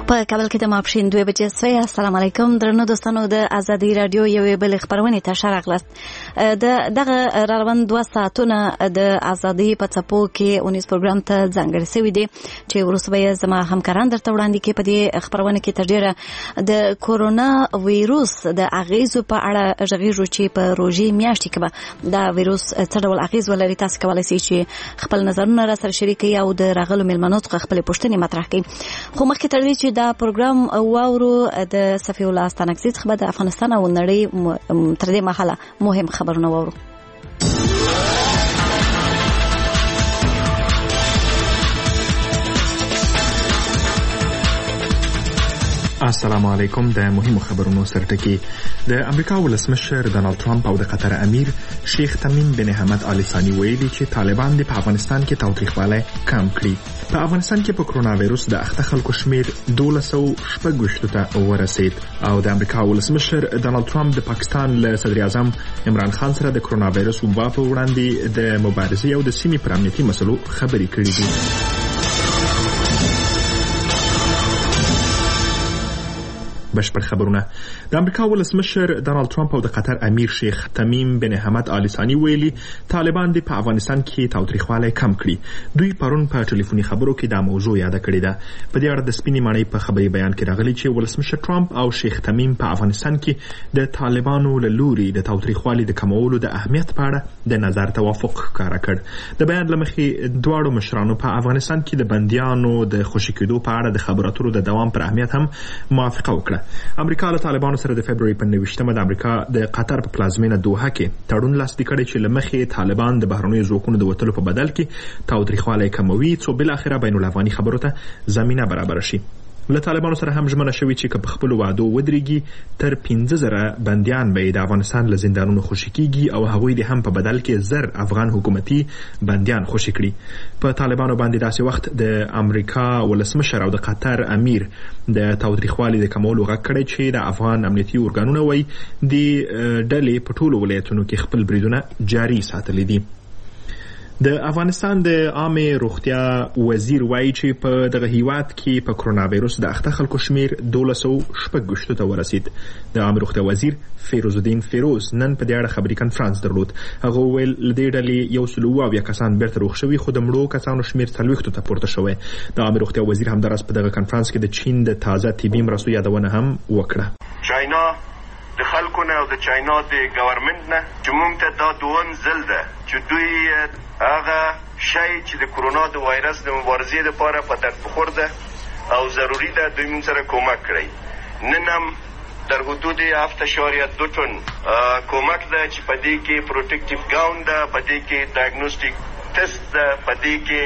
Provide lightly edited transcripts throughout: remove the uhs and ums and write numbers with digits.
په کابل کې د ماپښین 2 بجې سوی. السلام علیکم درنو دوستانو، د ازادي رادیو یوې بل خبرونه ته شراغلست. دغه روان 2 ساعتونه د ازادي په څپو کې 19 پروګرام ته ځانګړي شوی دی چې ورسوي زما همکاران درته وړاندې کې په دې خبرونه کې تر ډیره د کورونا وایروس د اغیزو په اړه ژغېږو چې په روژې میاشتې کې به دا وایروس څه ډول اغیز ولري. تاسو کولی شئ چې خپل نظرونه را سره شریک کړئ او د راغلو مېلمنو څخه خپلې پوښتنې مطرح کړئ. خو مخکې تر دې چې دا پروګرام واورو، د صفي الله استانکزي څخه به د افغانستان او نړۍ تر دې مهاله مهم خبرونه واورو. السلام علیکم. د مهمو خبرونو سرټکی. د امریکا ولسمشر ډانلډ ټرمپ او د قطر امیر شیخ تمیم بن حمد آل ثانی ویلي چې طالبان د افغانستان کې تاوتریخوالی کم کړي. په افغانستان کې په کرونا وایروس د اخته خلکو شمیر 1260 ته ورسید او د امریکا ولسمشر ډانلډ ټرمپ د پاکستان له صدر اعظم عمران خان سره د کرونا وایروس وبا په وړاندې د مبارزې او د سیمې پر امنیتي مسلو خبرې کړې دي. بشپړ خبرونه. د امریکا ولسمشر ډانلډ ټرمپ او د قطر امیر شیخ تمیم بن حمد آل ثانی ویلي طالبان د په افغانستان کې تاوتریخوالی کم کړي. دوی پرون په ټلیفوني خبرو کې دا موضوع یاده کړې ده. په دې اړه د سپینې ماڼۍ په خبري بیان کې راغلي چې ولسمشر ټرمپ او شیخ تمیم په افغانستان کې د طالبانو له لوري د تاوتریخوالي د کمولو د اهمیت په اړه د نظر توافق ښکاره کړ. د بیان له مخې دواړو مشرانو په افغانستان کې د بندیانو د خوشي کېدو په اړه د خبرو اترو د دوام پر اهمیت هم موافقه وکړه. امریکا له طالبانو سره د فبرवरी په 29مه د امریکا د قطر په پلازمینه دوحه کې تړون لاسلیک کړی چې له مخې طالبان د بهرنیو ځواکونو د وتلو په بدل کې تاوتریخوالی کموي، څو بالاخره بین الافغاني خبرو ته زمینه برابره شي. له طالبانو سره هم ژمنه شوې چې که په خپلو وعدو ودرېږي تر 15,000 بندیان به د افغانستان له زندانونو خوشي کیږي او هغوی د هم په بدل کې 1000 افغان حکومتي بندیان خوشي کړي. په طالبانو باندې داسې وخت د امریکا ولسمشر او د قطر امیر د تاوتریخوالي د کمولو غږ کړی چې د افغان امنیتي ارګانونه وایي د ډلې په ټولو ولایتونو کې خپل بریدونه جاري ساتلي دي. د افغانستان د عامه روغتیا وزیر وایي چې په دغه هیواد کې په کرونا وایروس د اخته خلکو شمیر 1260 ته ورسید. د عامه روغتیا وزیر فیروز الدین فیروز نن په دې اړه خبري کنفرانس درلود. هغه ویل له دې ډلې 120 کسان بیرته روغ شوي، خو د مړو کسانو شمیر 40 ته پورته شوی. د عامه روغتیا وزیر همداراز په دغه کنفرانس کې د چین د تازه طبي مرستو یادونه هم وکړه. چاینا د خلکو نه او د چاینا د ګورنمنت نه چې موږ ته دا دوم ځل ده چې دوی هغه شی چې د کرونا د وایرس د مبارزې لپاره په درد بخور ده او ضروري ده دوی موږ سره کومک کړي. نن هم در حدود 7.2 ټن کومک ده چې په دې کې پروټیکټیو ګاون ده، په دې کې ډایګنوستیک ټیسټ ده، په دې کې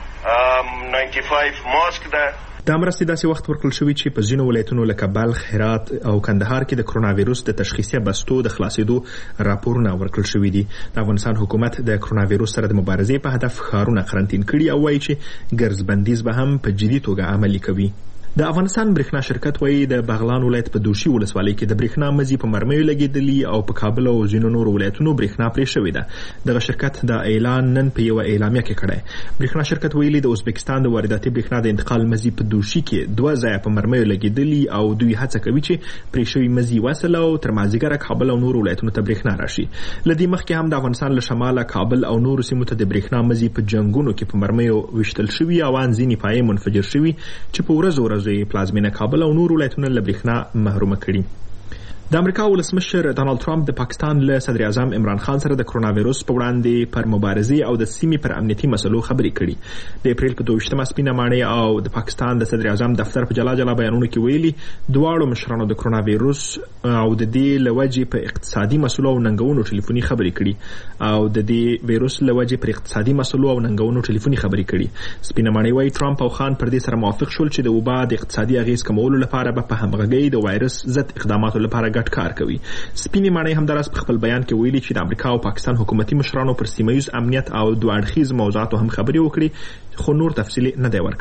95 ماسک ده. دا مرستې داسې وخت ورکړل شوي چې په ځینو ولایتونو لکه بلخ، هرات او کندهار کې د کرونا وایروس د تشخیصي بستو د خلاصېدو راپورونه ورکړل شوي دي. د افغانستان حکومت د کرونا وایروس سره د مبارزې په هدف ښارونه قرنطین کړي او وایي چې ګرځبندیز به هم په جدي توګه عملي کوي. د افغانستان برېښنا شرکت وایي د بغلان ولایت په دوشي ولسوالۍ کې د برېښنا مزي په مرمیو لګېدلي او په کابل او ځینو نورو ولایتونو برېښنا پرې شوې ده. دغه شرکت دا اعلان نن په یوه اعلامیه کې کړی. برېښنا شرکت ویلي د ازبکستان د وارداتي برېښنا د انتقال مزي په دوشي کې 2 ځایه په مرمیو لګېدلي او دوی هڅه کوي چې پرې شوي مزي وصل او تر مازدیګره کابل او نورو ولایتونو ته برېښنا راشي. له دې مخکې هم د افغانستان له شماله کابل او نورو سیمو ته د برېښنا مزي په جنګونو کې په مرمیو ویشتل شوي او ان ځینې پایې منفجر شوي چې په ورځو پلازمینه کابل او نور ولایتونه له برېښنا محرومه کړي. د امریکا ولسمشر ډانلډ ټرمپ د پاکستان له صدر اعظم عمران خان سره د کرونا وایروس په وړاندې پر مبارزې او د سیمې پر امنیتي مسلو خبرې کړي. د اپریل په 22مه سپینه ماڼۍ او د پاکستان د صدر اعظم دفتر په جلا جلا بیانونو کې ویلي دواړو مشرانو د کرونا وایروس او د دې له وجې په اقتصادي مسلو او ننګونو ټلیفوني خبرې کړي او د دې وایروس له وجې پر اقتصادي مسلو او ننګونو ټلیفوني خبرې کړي. سپینه ماڼۍ وايي ټرمپ او خان پر دې سره موافق شول چې د وبا د اقتصادي اغیز کمولو لپاره به په همغږۍ د وایرس ضد اقداماتو لپاره ګډ کار کوي. سپینې ماڼۍ همداراز په خپل بیان کې ویلي چې د امریکا او پاکستان حکومتي مشرانو پر سیمه ییز امنیت او دوه اړخیز موضوعاتو هم خبرې وکړي، خو نور تفصیل نه دی ورکړی.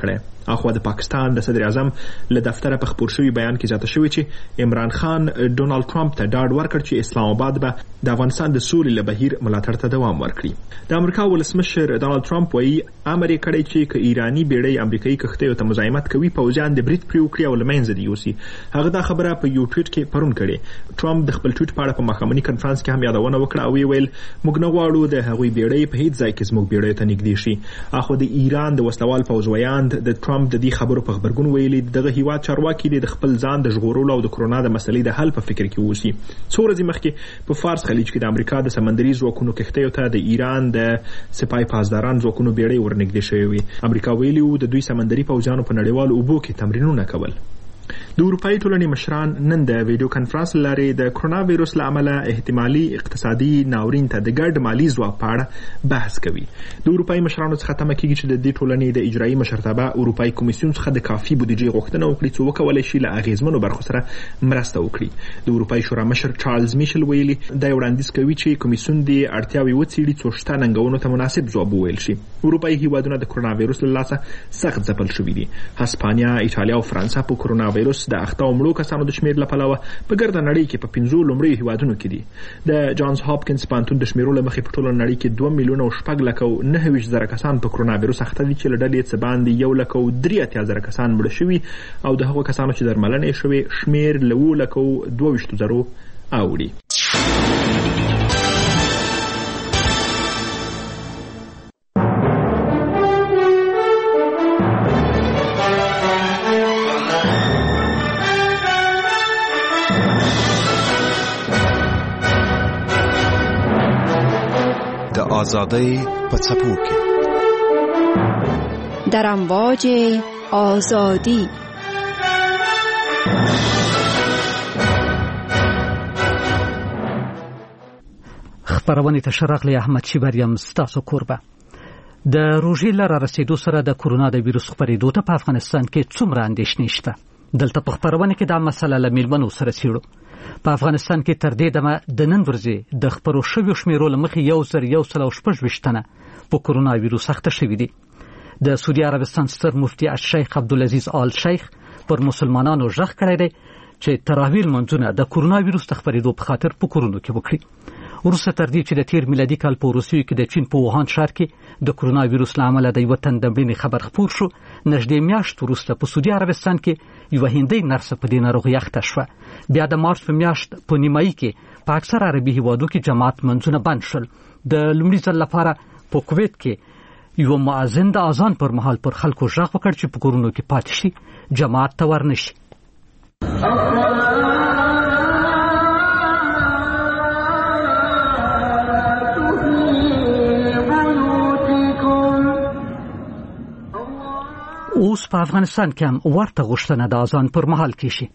اخو د پاکستان د صدر اعظم له دفتره په خبر شوی بیان کې ځاته شوی چې عمران خان ډونالد ټرمپ ته ډاډ ورکړ چې اسلام آباد به د افغانستان د سولې له بهیر ملاتړ ته دوام ورکړي. د امریکا ولسمشر ډونالد ټرمپ وایي امر یې کړی چې ک ایرانی بیړۍ امریکایي کښتیو ته مزاحمت کوي پوځیان د برید پرې وکړي او له منځه دې یوسي. هغه دا خبره په یو ټویټ کې پرون کړې. ټرمپ د خپل ټویټ په اړه په ماښامني کنفرانس کې هم یادونه وکړه او ویل موږ نه غواړو د هغوی بیړۍ په هیڅ ځای کې زموږ بیړۍ ته نږدې شي. اخو د ایران د وسلوال پوځویان د ټرمپ د دې خبرو په خبرګون ویلي دغه هیواد چارواکي د خپل ځان د ژغورلو او د کرونا د مسلې د حل په فکر کې اوسي. څو ورځې مخکې په فارس خلیج کې د امریکا د سمندري ځواکونو کښتیو ته د ایران د سپای پاسداران ځواکونو بیړۍ ورنږدې شوې وي. امریکا ویلي و د دوی سمندري پوځیانو په نړیوالو اوبو کې تمرینونه کول. د اروپאי ټولنې مشران نن د ویډیو کنفرانس لارې د کرونا وایروس له امله احتمالي اقتصادي ناورین ته د ګډ مالی ځواک په اړه بحث کوي. د اروپאי مشرانو څخه تمه کیږي چې د دې ټولنې د اجرایي مشرتابه اروپאי کمیسیون څخه د کافي بودیجې غوښتنه وکړي چې وکولای شي له اغیزمنو برخو سره مرسته وکړي. د اروپאי شورا مشر چارلز میشل ویلي دا وړاندیز کوي چې کمیسیون د اړتیاوې وڅېړي څو شته ننګونو ته مناسب ځواب وویل شي. اروپאי هیوادونه د کرونا وایروس له لاسه سخت ځپل شوي دي. هسپانیا، ایټالیا او فرانسه په کرونا وایروس د اخته او مړو کسانو د شمیر لپاره په ګرده نړۍ کې په 15 لومړی هیوادونو کې دي. د جانز هاپکینز پوهنتون د شمیرو له مخې په ټوله نړۍ کې 2 میلیونه او 9.9 کسان په کرونا وایروس اخته دي چې له ډلې څخه باندې 1.3 کسان مړه شوي او د هغو کسانو چې درملنه شوي شمیر له 2.22 اوړي. آزادی په څپو کې در امواج آزادی. خبرونه ته شراغلی احمد شیبریم ستاسو کوربه. د روژې لاره رسیدو سره د کرونا د ویروس خپرېدو ته په افغانستان کې څومره اندېښنې شته؟ دلته په خبرونه کې دا مسله له میلمنو سره څېړو. په افغانستان کې تر دې دمه د نن ورځې د خپرو شویو شمیرو له مخې 1,126 تنه په کرونا ویروس اخته شوي دي. د سعودي عربستان ستر مفتي الشیخ عبدالعزیز آل شیخ پر مسلمانانو غږ کړی دی چې تراویح لمونځونه د کرونا ویروس د خپرېدو په خاطر په کورونو کې وکړي. وروسته تر دې چې د تیر میلادي کال په روسیې کې د چین په ووهان ښار کې د کرونا ویروس له امله د یوه تن د مړینې خبر خپور شو، نږدې میاشت وروسته په سعودي عربستان کې یوه هندۍ نرسه په دې ناروغۍ اخته شوه. بیا د مارچ په میاشت په نیمایي کې په اکثر عربي هیوادو کې جماعت منځونه بند شول. د لومړي ځل لپاره په کویت کې یو مؤذن د اذان پر مهال پر خلکو غږ وکړ چې په کورونو کې پاتې شي، جماعت ته ورنشي. اوس په افغانستان کې هم ورته غوښتنه د اذان پر مهال کیږي.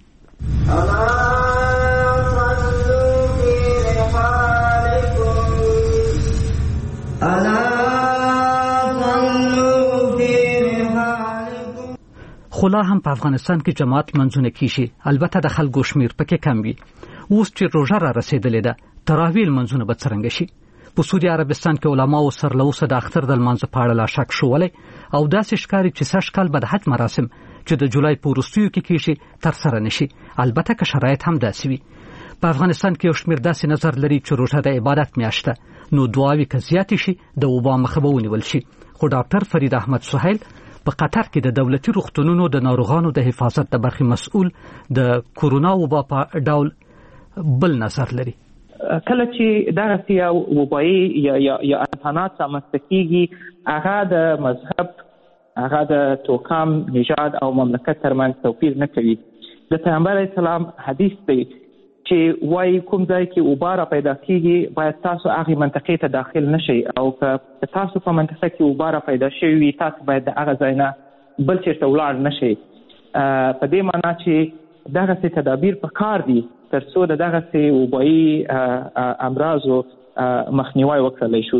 خو لا هم په افغانستان کې جماعت منځونه کیږي، البته د خلکو شمیر پکې کم وي. اوس چې روژه را رسیدلې ده، تراویح منځونه به څرنګه شي؟ په سعودي عربستان کې علماو سره له اوسه د اختر د لمانځه په اړه لا شک شولی او داسې ښکاري چې سږ کال به د حج مراسم چې د جولای په وروستیو کې کیږي ترسره نشي، البته که شرایط هم داسې وي. په افغانستان کې یو شمیر داسې نظر لري چې روژه د عبادت میاشت ده، نو دعاوې که زیاتې شي د وبا مخه به ونیول شي. خو ډاکټر فرید احمد سهیل په قطر کې د دولتي روغتونونو د ناروغانو د حفاظت د برخې مسؤل د کرونا وبا په ډول بل نظر لري. کله چې دغه یو وبایي یا امکانات رامنځته کېږي، هغه د مذهب، هغه د توکم، نژاد او مملکت ترمنځ توپیر نه کوي. د پیغمبر اسلام حدیث دی چې وایي کوم ځای کې وبا را پیدا کېږي باید تاسو هغې منطقې ته داخل نشئ، او که تاسو په منطقه کې وبا را پیدا شوي وي تاسو باید د هغه ځای نه بل چېرته ولاړ نشئ. په دې معنا چې دغسې تدابیر په کار دي تر څو د دغسې وبایي امراضو مخنیوی وکړلی شو.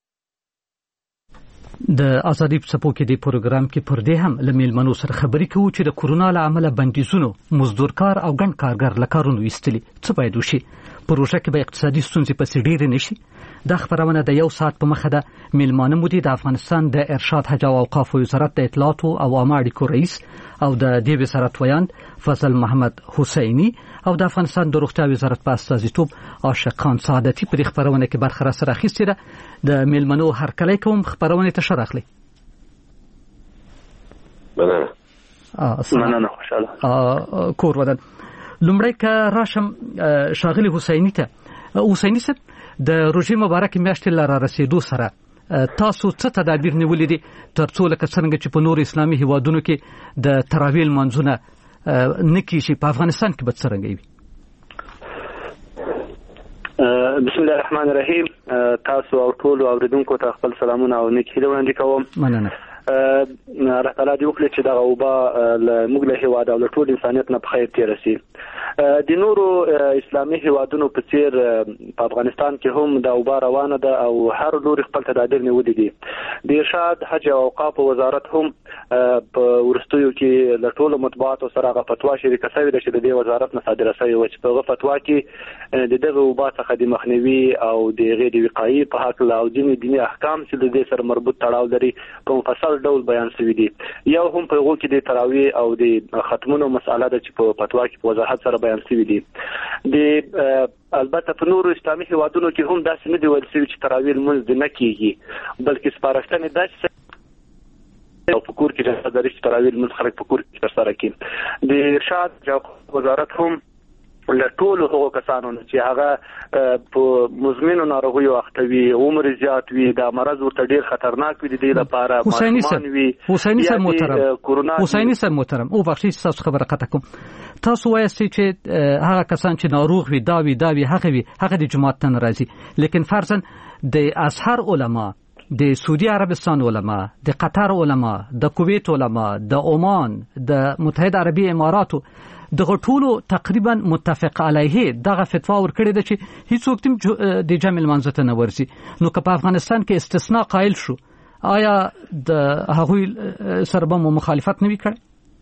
د ازادي په څپو کې د پروګرام کې پر دې هم له میلمنو سره خبرې کوو چې د کرونا له امله بندیزونو مزدورکار او ګڼ کارګر له کارونو ایستلي څه باید وشي. پروژه کې به اقتصادي ستونزې پسې ډېرې نشي. دا خبرونه د 1 ساعت په مخه ده. میلمانه مو دي د افغانستان د ارشاد حج او اوقاف وزارت د اطلاعات او عامه اړیکو رئیس او د دې وزارت ویاند فضل محمد حسینی او د افغانستان د روغتیا وزارت په استازیتوب عاشق خان سعادتي په خبرونه کې برخه سره اخیستې ده. د میلمنو هرکلی کوم خبرونه ته شرخلی. مننه خوشاله کور ودان. لومړی که راشم شاغلی حسینی ته. حسینی صاحب د روژې مبارکې میاشتې له رسیدو سره تاسو څه تدابیر نیولې دي ترڅو لکه څنګه چې په نور اسلامي هیوادونو کې د تراویح لمانځونه نه کیږي په افغانستان کې به څرنګه وي؟ بسم الله الرحمن الرحیم. تاسو او ټول اوریدونکو ته خپل سلامونه او نیک هیله وړاندې کوم. مننه. الله تعالی دې وکړي چې دغه اوبه موږ له هیواد او له ټول انسانیت نه په خیر تېره شي. د نورو اسلامي هیوادونو په څیر په افغانستان کې هم د اوبه روانه ده او هر لوري خپل تدابیر نیولي دي. د ارشاد حج او اوقاف وزارت هم په وروستیو کې له ټولو مطبوعاتو سره هغه فتوا شریکه شوې ده چې د دې وزارت نه صادره شوې وه چې په هغه فتوا کې د دغه اوبه څخه د مخنیوي او د هغې د وقایې په هکله او ځینې دیني احکام چې د دې سره مربوط تړاو لري په مفصل ډول بیان شوي دي. یو هم په هغو کې د تراویح او د ختمونو مسأله ده چې په فتوا کې په وضاحت سره بیان شوي دي. البته په نورو اسلامي هیوادونو کې هم داسې نه دي ویل شوي چې تراویح لمونځ دې نه کېږي، بلکې سپارښتنې داسې او په کور کې د تراویح لمونځ خلک په کور کې ترسره کړي. د ارشاد وزارت هم له ټولو هغو کسانو چې هغه په مزمنو ناروغیو اخته وي، عمر زیات وي، دا مرض ورته ډېر خطرناک وي، د دې لپاره ماشومان وي. حسیني صاحب محترم او بخښئ تاسو خبره قطع کوم. تاسو وایاستئ چې هغه کسان چې ناروغ وي دا وي هغه د جماعت ته نه راځي، لیکن فرضاً د ازهر علما، د سعودي عربستان علما، د قطر علما، د کویت علما، د عمان، د متحده عربي اماراتو دغه ټولو تقریبا متفق علیه دغه فتوا ورکړې ده چې هیڅوک د جمع لمانځه ته نه ورځي. نو که په افغانستان کې استثناء قائل شو، آیا د هغوی سره به مخالفت نه وي کړی؟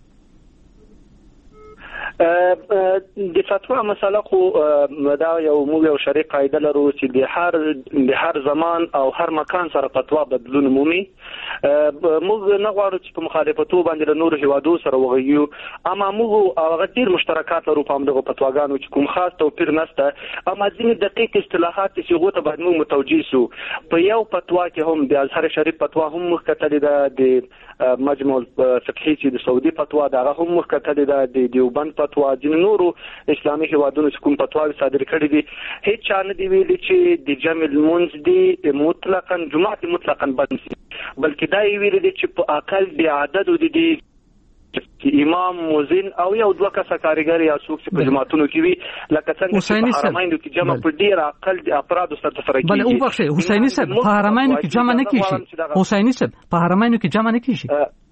د فتوا مسله خو دا موږ یو شرعي قاعده لرو چې د هر زمان او هر مکان سره فتوا بدلون مومي. موږ نه غواړو چې په مخالفتو باندې له نورو هیوادو سره وغږیو، اما موږ هغه ډېر مشترکات لرو په همدغو فتواګانو چې کوم خاص توپیر نشته، اما ځینې دقیق اصطلاحات چې هغو ته باید موږ متوجه سو. په یو فتوا کې هم د ازهر شریف فتوا هم موږ کتلې ده، د مجمع الفقهي چې د سعودي فتوا دغه هم موږ کتلې ده، د دیوبند فتوا، ځینې نورو اسلامي هیوادونو چې کوم فتواوې صادر کړي دي، هیڅ چا نه دي ویلي چې د جمع لمونځ دي مطلقاً جماعت مطلقاً بند شي، بلکې دا یې ویلي دي چې په اقل د عددو دي امام، مؤذن او یو دوه کسه کارګر یا څوک چې په جماعتونو کې وي، لکه څنګه چې په حرمینو کې جمع په ډیر اقل د افرادو سره ترسره کیږي. بله وبخښئ حسیني صاحب، په حرمینو کې جمع نه کیږي. حسیني صاحب په حرمینو کې جمع نه کیږي؟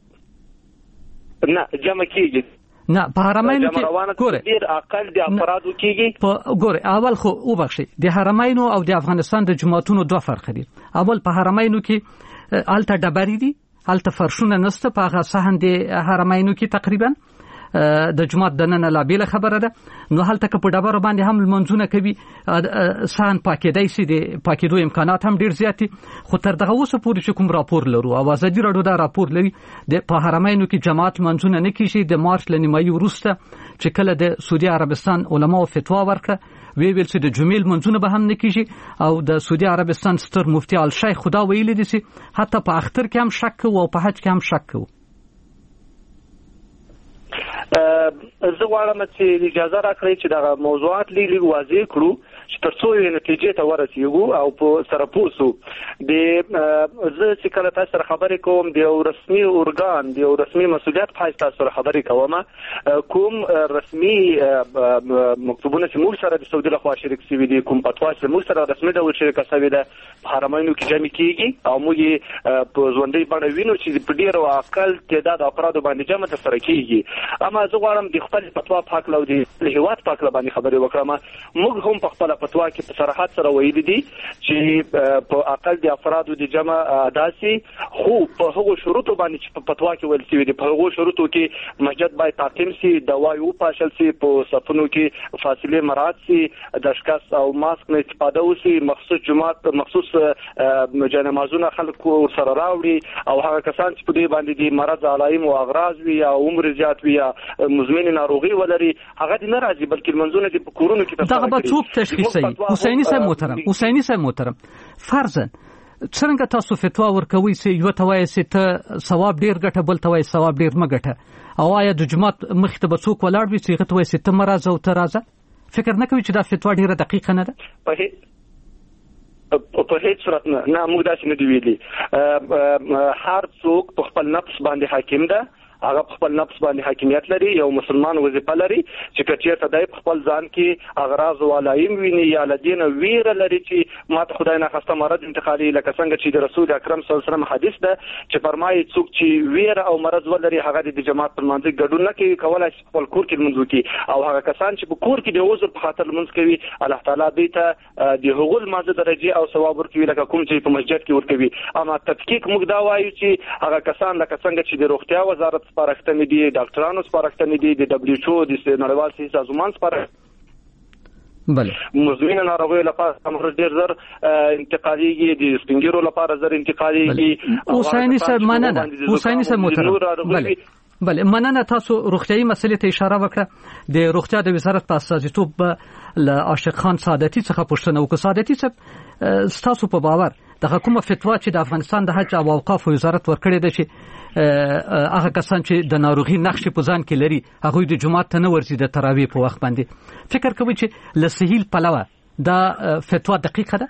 نه جمع کیږي. نه په حرمینو کې ګوره ډیر اقل د افرادو کیږي. په ګوره اول خو وبخښئ د حرمینو او د افغانستان د جماعتونو دوه فرق دي. اول په حرمینو کې الته ډبرې دي، هلته فرشونه نسته، په هغه صحن د حرمینو کې تقریبا د جماعت دننه لا بیله خبره ده. نو هلته که په ډبرو باندې هم لمونځونه کوي، صحن پاکېدای شي، د پاکېدو امکانات هم ډېر زیات دي. خو تر دغه اوسه پورې چې کوم راپور لرو او ازادي راډیو دا راپور لري په حرمینو کې جماعت لمونځونه نه کیږي. د مارچ له نیمایي وروسته چې کله د سعودي عربستان علماو فتوا ورکړه، ویل چې د جمعې لمونځونه به هم نه کیږي، او د سعودي عربستان ستر مفتي الشیخ خدا ویلي دي چې حتی په اختر کې هم شک کوو او په حج کې هم شک کوو. زه غواړم چې اجازه راکړئ چې دغه موضوعات لږ واضح کړو چې تر څو یې نتیجې ته ورسېږو او په سره پوه سو. زه چې کله تاسو سره خبرې کوم د یو رسمي ارګان، د یو رسمي مسؤلیت په حیث تاسو سره خبرې کوم، کوم رسمي مکتوبونه چې موږ سره د سعودي لخوا شریک شوي دي، کوم فتوا چې موږ سره رسمي ډول شریکه شوې ده، په حرمینو کې جمع کیږي او موږ یې په ژوندۍ بڼه وینو چې په ډېرو اقل تعداد افرادو باندې جمع ترسره کیږي. اما زه غواړم د خپل فتوا پاک لو دي له هیواد پاک باندې خبرې وکړم. موږ هم په خپل فتوا کې په صراحت سره ویلي دي چې په اقل د افرادو د جمع داسي خو په هغو شروطو باندې چې په فتوا کې ویل شوی دي په هغو شروطو کې مسجد باید تعقیم شي، دوايي وپاشل شي، په صفونو کې فاصله مراعات شي، د اشخاص او ماسک نه استفاده وشي، مخصوص جماعت مخصوص جنمازونه خلکو سره راوړي او هغه کسان چې په دې باندې د مرض علائم او اغراض وي یا عمر زیات وي یا مزمن ناروغي ولري هغه د ناراضي بلکې منځونه د کورونو کې دا به څوک تشخیصي. حسیني صاحب محترم فرضاً څنګه تاسو فتوا ورکوي چې یو توای سي ته ثواب ډیر ګټه بل توای ثواب ډیر مګټه او آیا د جماعت مخ ته بڅوک ولاړ وي چې غته وای سي ته مرز او ترازه فکر نه کوي چې دا فتوا ډیره دقیقه نه ده؟ په هیڅ صورت نه موږ داسې نه دی ویلي. هر څوک په خپل نفس باندې حاکم ده، هغه په خپل نفس باندې حاکمیت لري، یو مسلمان وظیفه لري چې کچېرته دای په خپل ځان کې اغراض او علائم ویني یا لدین ویره لري چې ماته خدای نه خسته مرض انتقالي لکه څنګه چې د رسول اکرم صلی الله علیه وسلم حدیث ده چې فرمایي څوک چې ویره او مرض ولري هغه د جماعت پر منځ ګډون نه کوي، کولای شي خپل کور کې منځ وکړي او هغه کسان چې په کور کې د عذر په خاطر منځ کوي الله تعالی دې ته د هغو مازه درجه او ثواب ورکوي لکه کوم چې په مسجد کې ورکوي. اما تحقیق موږ دا وایو چې هغه کسان لکه څنګه چې د روغتیا وزارت سپارښتنې دي، ډاکټرانو سپارښتنې دي، د WHO د نړیوال صحي سازمان سپارښتنې بله مزمن ناروغیو لپاره امر ډیر زر انتقاليږي، د سپینګیرو لپاره زر انتقاليږي. حسیني صاحب محترم بله مننه. تاسو روغتيایي مسلې ته اشاره وکړه. د روغتیا د وزارت په استازیتوب له عاشق خان سعادتي څخه پوښتنه وکړه. سعادتي صاحب تاسو په باور د حکومت فتوا چې د افغانستان د حج او اوقاف وزارت ورکړې ده چې هغه کسان چې د ناروغي نقشې په ځان کې لري هغوی د جماعت ته نه ورځي د تراویح په وخت باندې، فکر کوي چې له صحیح پلوه دا فتوا دقیقه ده؟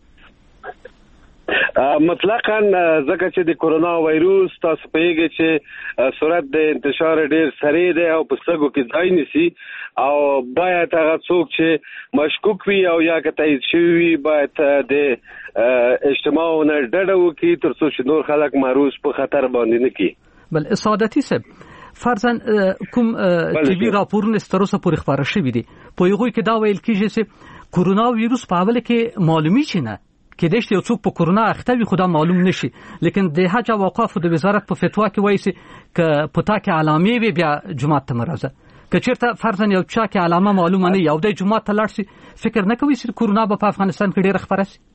مطلقاً ځکه چې د کورونا وایروس تاسو پیږي چې سرعت د انتشار ډیر سریع دی او په سګو کې ځای نسی او باید هغه څوک چې مشکوک وي او یا که تایید شوی وي باید د اجتماعونه ډډه وکړي تر څو چې نور خلک معروض په خطر باندې نه کړي. بل سعادتي صاحب فرضاً کوم ټي وي راپورونه ستروسه پورې خبره شوې دي په یوه کې دا ویل کیږي چې کورونا وایروس په اول کې معلومي شي نه کې د یو څوک په کورونا اخته وي خدا معلوم نشي، لیکن د حج او اوقاف د وزارت په فتوا کې وایي چې ک پتا کې علامې وي بیا جماعت ته مرزه کچیرته فرضاً یو چا کې علامه معلومه نه یو د جماعت ته لاړ شي فکر نه کوي چې کورونا په افغانستان کې ډېر خبره شي.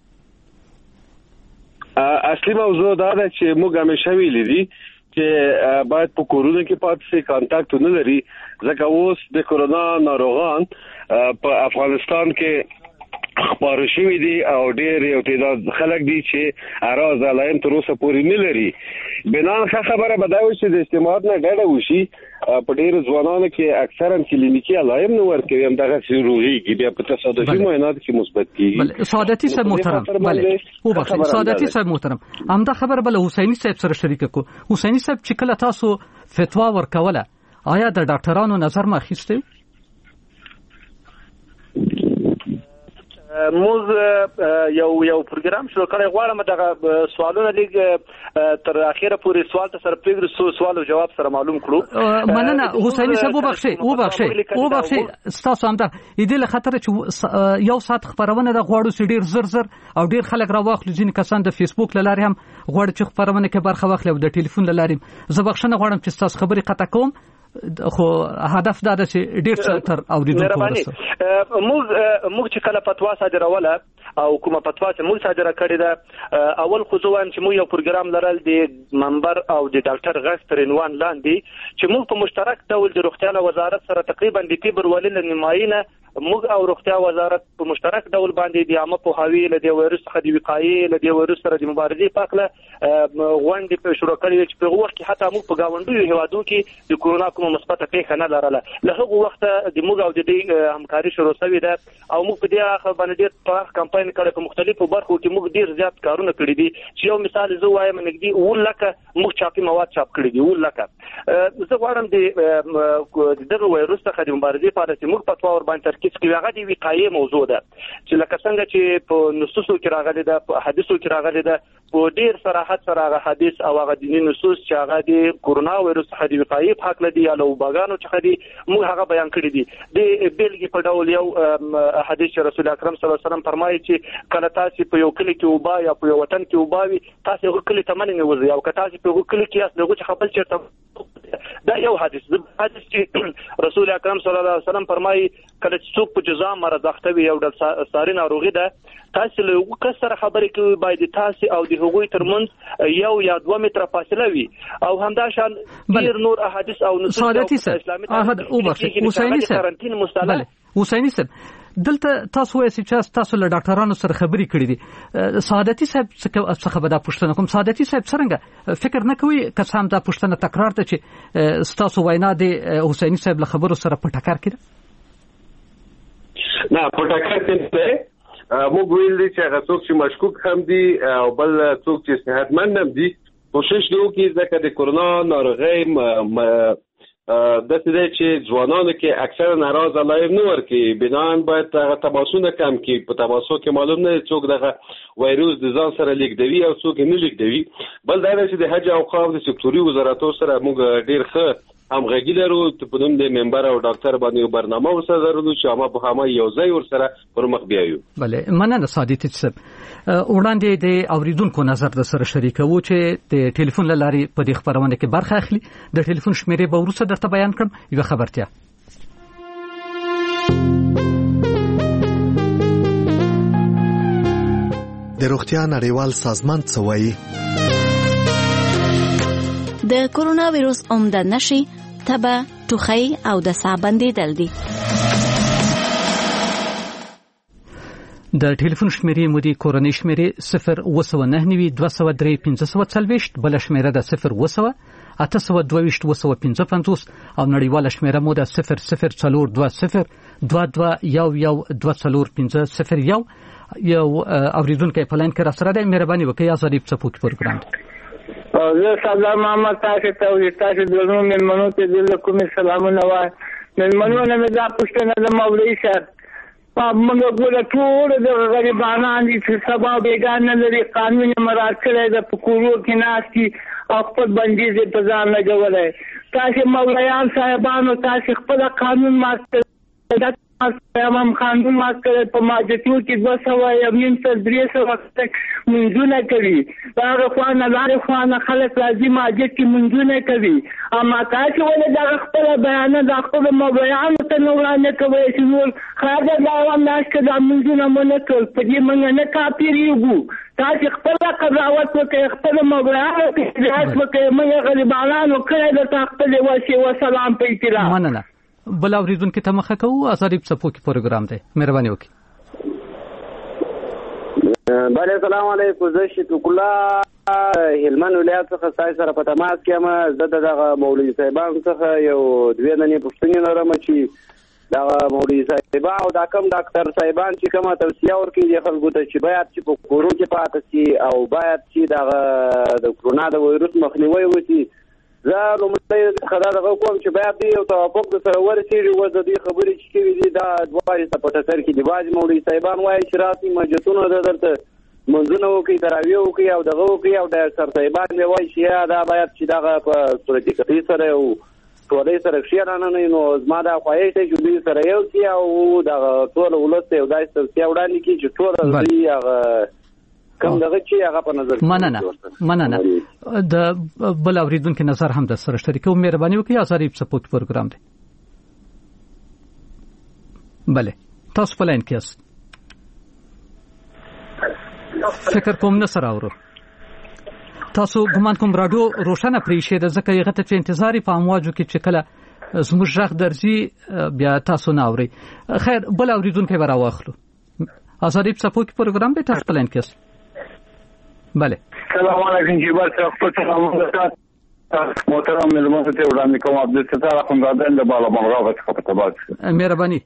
اصلي موضوع دا ده چې موږ همیشه ویلي دي چې باید په کورونا کې پاتې شي کانټاکټ نه لري ځکه اوس د کورونا ناروغان په افغانستان کې خبر شوی دي او ډېر یو تعداد خلک دي چې اراز علائم تر اوسه پورې نه لري. بنان خبره بداوي چې د اجتماعات نه ډډه وشي په ډېر ځوانانو کې اکثرا کلینیکي علائم نه ورکوي هم دغه روغيږي بیا په تصادفي معاینات کې مثبت کیږي. سعادتي صاحب محترم بله او بخښه سعادتي صاحب محترم همدا خبر بل حسیني صاحب سره شریک کو. حسیني صاحب چې کله تاسو فتوا ورکوله آیا د ډاکټرانو نظر ما اخیسته؟ موږ یو پروګرام شروع کړی غواړم دغه سوالونه لیک تر اخیره پورې سوال ته سره پریږدو سوال او جواب سره معلوم کړو. مننه حسیني صاحب وبخښئ تاسو هم دا دې له خاطر چې یو ساعت خبرونه د غواړو چې ډیر زر او ډیر خلک راواخلو ځین کسان د فیسبوک لاري هم غواړي چې خبرونه کې برخه واخلي او د ټلیفون لاري زه بخښنه غواړم چې تاسو خبرې قطع کوم خو هدف دا ده چې ډیر څه تر اوریدونکو ورسوي. موږ چې کله فتوا صادروله او کومه فتوا چې موږ صادره کړې ده اول خو زه وایم چې موږ یو پروګرام لرل د منبر او د ډاکټر غږ تر عنوان لاندې چې موږ په مشترک ډول د روغتیا وزارت سره تقریبا د تیبر ولل نماینه موږ او روغتیا وزارت په مشترک ډول باندې د عامه پوهاوی له د وایروس څخه د وقایې له د وایروس سره د مبارزې په اړه غونډې په شروع کړې چې په وخت کې حتی موږ په گاونډیو هیوادو کې د کورونا کومه مثبته پیښه نه لرله. له هغه وخت د موږ او د دې همکاري شروع شوې ده او موږ په دې اخر باندې ډېر پراخ کمپاین کړی په مختلفو برخو کې موږ ډېر زیات کارونه کړي دي چې یو مثال زه وایم نږدې 1 لک موږ چاپي مواد چاپ کړي دي 1 لک. زه غواړم د دغه وایروس څخه د مبارزې په اړه چې موږ فتوا ور باندې ترکیز کوي هغه د وقایې موضوع ده چې لکه څنګه چې په نصوصو کې راغلي ده په حدیثو کې راغلي ده په ډیر صراحت سره هغه حدیث او هغه دیني نصوص چې هغه د کورونا وایرس څخه د وقایې په حق لدی یا له وباګانو څخه دي موږ هغه بیان کړی دي د بیلګې په ډول یو حدیث چې رسول اکرم صلی الله علیه وسلم فرمایي چې کله تاسو په یو کلی کې وبا یا په یو وطن کې وباوي تاسو هغه کلی ته مننه وځي او که تاسو په هغه کلی کې یاست دغه څخه بل چیرته دا یو حدیث چې رسول اکرم صلی الله علیه وسلم فرمایي کله چې څوک په جزا مرض اخته وي او د ساري ناروغي ده تاسو له یو کس سره خبرې کوي باید تاسو او د هغوی ترمنځ یو یا 2 متره فاصله وي او همدا شان ډیر نور احادیث او نصوص اسلامي حسینی صاحب دلته تاسو وایي چې تاسو له ډاکټرانو سره خبرې کړې دي سعادتي صاحب څه خبره پوښتنه کوم سعادتي صاحب څنګه فکر نه کوي که سم دا پوښتنه تکرار ته چې تاسو وینا د حسینی صاحب له خبرو سره په ټکر کې نه په ټکر کې موږ ویل دي چې هغه څوک چې مشکوک هم دي او بل څوک چې صحتمند هم دي کوشش وکړي ځکه د کورونا ناروغي د څه چې ځوانانو کې اکثر ناراض علایف نه ورکي بنان باید تماسونه کم کی په تماسو کې معلوم نه څوک دغه وایروس د ځان سره لیکدوي او څوک نه لیکدوي بل دا چې د حج او اوقاف د سکتوري وزارتو سره موږ ډیر ښه همغږي لرو په نوم د ممبر او ډاکټر باندې برنامه ورسره درلودو چې ما په همه یو ځای ورسره پر مخ بیایو بله مننه سعادتي صاحب وړاندې د اوریدونکو نظر د سره شریکوو چې د ټلیفون لاري په دې خبرونه کې برخه اخلي د ټلیفون شمیرې به وروسته درته بیان کړم یو خبرتیا د روغتیا نړیوال سازمان څه وایي د کورونا وایروس عمده نشي تبه ټوخی او د ساه بندیدل دي د ټلیفون شمیرې مودي کورنۍ شمیرې 02992031540 بل شمیره ده 0 822 او نړیواله شمیره مو ده 004222112450 یو اوریدونکو په لاین کې را سره ده مهرباني وکړئ ازادي په سپوږ پروګرام زه سلام محمد تاسو ته او تاسو د نوم منو ته د کوم سلامونه وای منو نه مې دا پوښتنه د مولوی صاحب موږ ګوره ټول د غریبانو چې سبا بیګان نه لري قانون مراعات کړی د پکورو کې ناشتي او خپل بندیز په ځان لګولای تاسو مولایان صاحبانو تاسو خپل قانون ماته امام قانون ماته په ماجتو کې 200 یا 300 منځونه کوي دا خوانه لار خوانه خلک راځي ماجت کې منځونه کوي اما تاسو ولې دا خپل بیان د خپل مبيان ته نه وړاندې کوي چې نور خاطر دا وامناش کې د منځونه مونږ ټول په دې مونږ نه کاپیریږو تاسو خپل قضاوت وکړئ خپل مبيان کې ځات وکړئ مونږ غریبانو کړه د خپل واسي وسلام په احترام مننه بل اوریدونکو ته مخه کوو ازادي په سپوږ پروګرام دی مهرباني وکړئ بله السلام علیکم زه شفیق الله هلمند ولایت څخه تاسو سره په تماس کې یم زه دغه مولوي صاحبان څخه یو دوه ننې پوښتنې لرم چې دغه مولوي صاحب او دا کوم ډاکټر صاحبان چې کومه توصیه ورکړي د خلکو ته چې باید چې په کورو کې پاتې شي او باید چې دغه د کورونا د وایروس مخنیوي وکړي زه لومړی خبره کوم چې باید یو توافق سره ورسېږي او د دې خبرې چې کوي دي دا دوه په ټکر کې دی باج مولوي صاحبان وایي چې راسي مسجدونو درته منځونه وکړي تراویح وکړي او دغه وکړي او د سر صاحبان وایي چې دا باید چې دغه په صورت کې سره او ټولې سره شیرانه نه نو زما دا خواهش دی چې دوی سره یو سی او دغه ټول ولست یو دای څه وړاندې کی چې ټول دوی هغه کوم دغه چې هغه په نظر مننه د بل اوریدونکو نظر هم د سره شریکو مهرباني وکړئ ازادي په سپوږ پروګرام دی بله تاسو په لاین کې یاست فکر کوم نه سره اورو تاسو ګمان کوم رادیو روشنه پریښې د ځکه یغه ته انتظاری په امواجو کې چې کله زموږ ژغ درځي بیا تاسو نه اوري خیر بل اوریدونکو به راوخلو ازادي په سپوږ پروګرام دی تاسو په لاین کې یاست بله السلام علیکم جیبر خپل سلام محترم ملمون ته وړاندې کوم عبدالستار اخوندزاده د بالا بمغاوه څخه په تباس مهرباني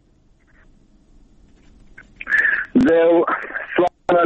د سوال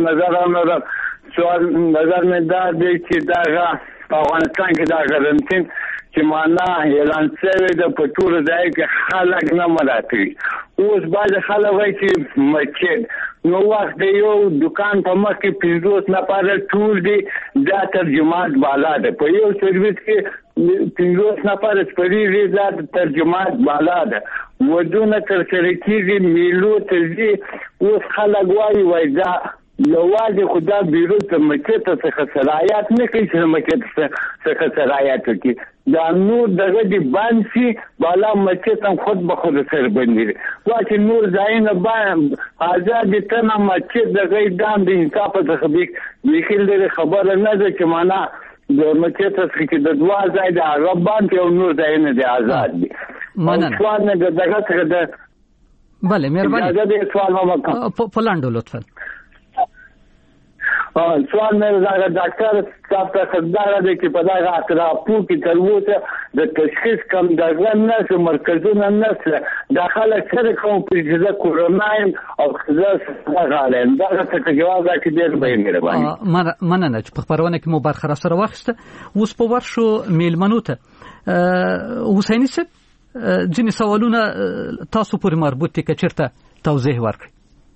نظر مې دا دی چې دا په افغانستان کې دا قرنطین چې معنا اعلان شوی د پټور ځای کې خلک نه مراته اوس باید خلک وایي چې مسجد نو وخت د یو دکان په مخ کې 50 نفر ټول دي دا تر جماعت بالا ده په یو سرویس کې 50 نفر سپریږي دا تر جماعت بالا ده ودونه تر سره کېږي میلو ته ځي اوس خلک وایي دا یوازې خدا بیرو ته مکې ته څخه صلاحیت نه کوي چې مکې څخه صلاحیت کوي دا نور دغه دی باندې شي بالا مکې ته خود به خود سر بندي واکه نور ځایونه باندې آزاد تنه مکې دغه دام د انصاف څخه بیخیل دغه خبره نه ده چې معنا د مکې ته څخه د دوا ځای د عرب باندې او نور ځایونه دی آزاد دي مننه سوال نه دغه څخه ده بله مهرباني اجازه دې سوال ما وکړم په لاندو لطفا سوال مې دا ډاکټر صاحب ته خدای دې کې په دا اطرافو کې تر اوسه د تشخیص کم دغه نه مرکزونه نه داخله سره کوم په کورونا او خدای غالم دا څه جواب راکړي ډېر به مهرباني مننه چې په خبرونه کې مو برخه سره واخیسته اوس په ورشو میلمنو ته حسیني صاحب ځینې سوالونه تاسو پورې مربوط دي که چېرته توضیح ورکړئ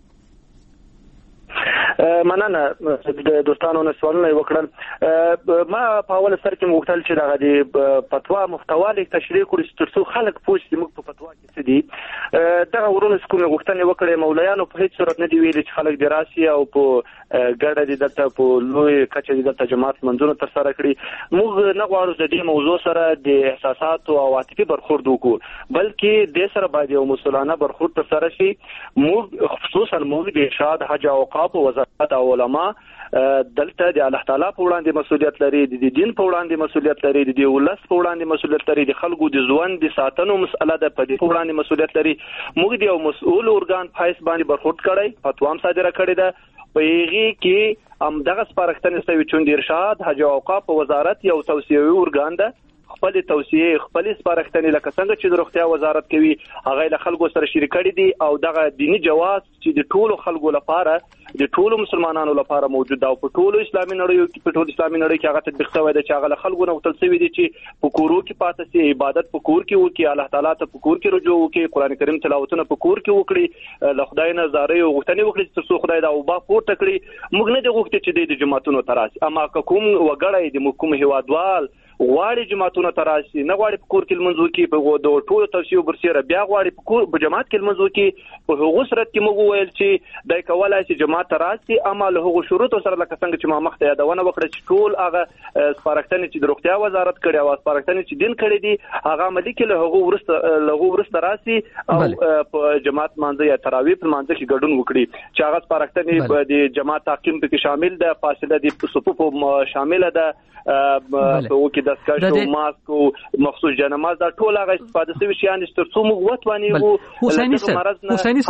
مننه د دوستانو نه سوالونه وکړل ما په اول سر کې وغوښتل چې دغه د فتوا محتوا لیک تشریح کړو ترڅو خلک پوه شي موږ په فتوا کې څه دي دغه ورونه کوم غوښتنې وکړې مولایانو په هیڅ صورت نه دی ویلي چې خلک د راسي او په ګډه دي دلته په لوی کچه دي دلته جماعت منځونه تر سره کړي موږ نه غواړو د دې موضوع سره د احساسات او عاطفي برخورد وکړو بلکې د سره باید یو مسؤلانه برخورد تر سره شي موږ خصوصا موږ د ارشاد حج او اوقاف او او علما دلته د الله تعالی په وړاندې مسؤلیت لري د دین په وړاندې مسؤلیت لري د ولس په وړاندې مسؤلیت لري د خلکو د ژوند د ساتنو مسله ده په دې په وړاندې مسؤلیت لري موږ د یو مسؤل ارګان پایس باندې برخورد کړی فتوا هم صادره کړې ده په یغي کې هم دغه سپارښتنې سوي چې د ارشاد حج او اوقاف وزارت یو توصیوي ارګان ده خپل توصیه خپل سپارښتنې لکه څنګه چې د روغتیا وزارت کوي هغه له خلکو سره شریک کړي دي او دغه دینی جواز چې د ټولو خلکو لپاره د ټولو مسلمانانو لپاره موجود ده او په ټولو اسلامي نړیو کې په ټولو اسلامي نړۍ کې هغه تطبیق شوی دی چې هغه له خلکو نه وتل شوی دي چې په کورو کې پاتې سي عبادت په کور کې وکړي الله تعالی ته په کور کې رجوع وکړي قران کریم تلاوتونه په کور کې وکړي له خدای نه زارې او غوښتنې وکړي چې خدای دا او با پورته کړي موږ نه دی غوښتي چې د جماعتونو تراسي اما کوم وګړی د کوم هیوادوال غواړي جماعتونو تراسي نه غواړي په کور کې منځو کې په د ټولو توصیو برسره بیا غواړي په کور په جماعت کې منځو کې په هغه صورت کې موږ ویل چې دای کولای شي جماعت تراسي اما له هغه شروطو سره لکه څنګه چې ما مخته یادونه وکړه چې ټول هغه سپارښتنې چې د روغتیا وزارت کړي او سپارښتنې چې دین کړي دي هغه عملي کې له هغه ورسته راسي او په جماعت منځ یا تراویح په منځ کې ګډون وکړي چې هغه سپارښتنې د جماعت تعقیم په شامل ده فاصله د صفوف شامل ده په وکي د سکاشو ماسک او مخصوص جنماز دا ټول هغه استفاده شوی شیان چې ترڅو موږ وتواني وو حسیني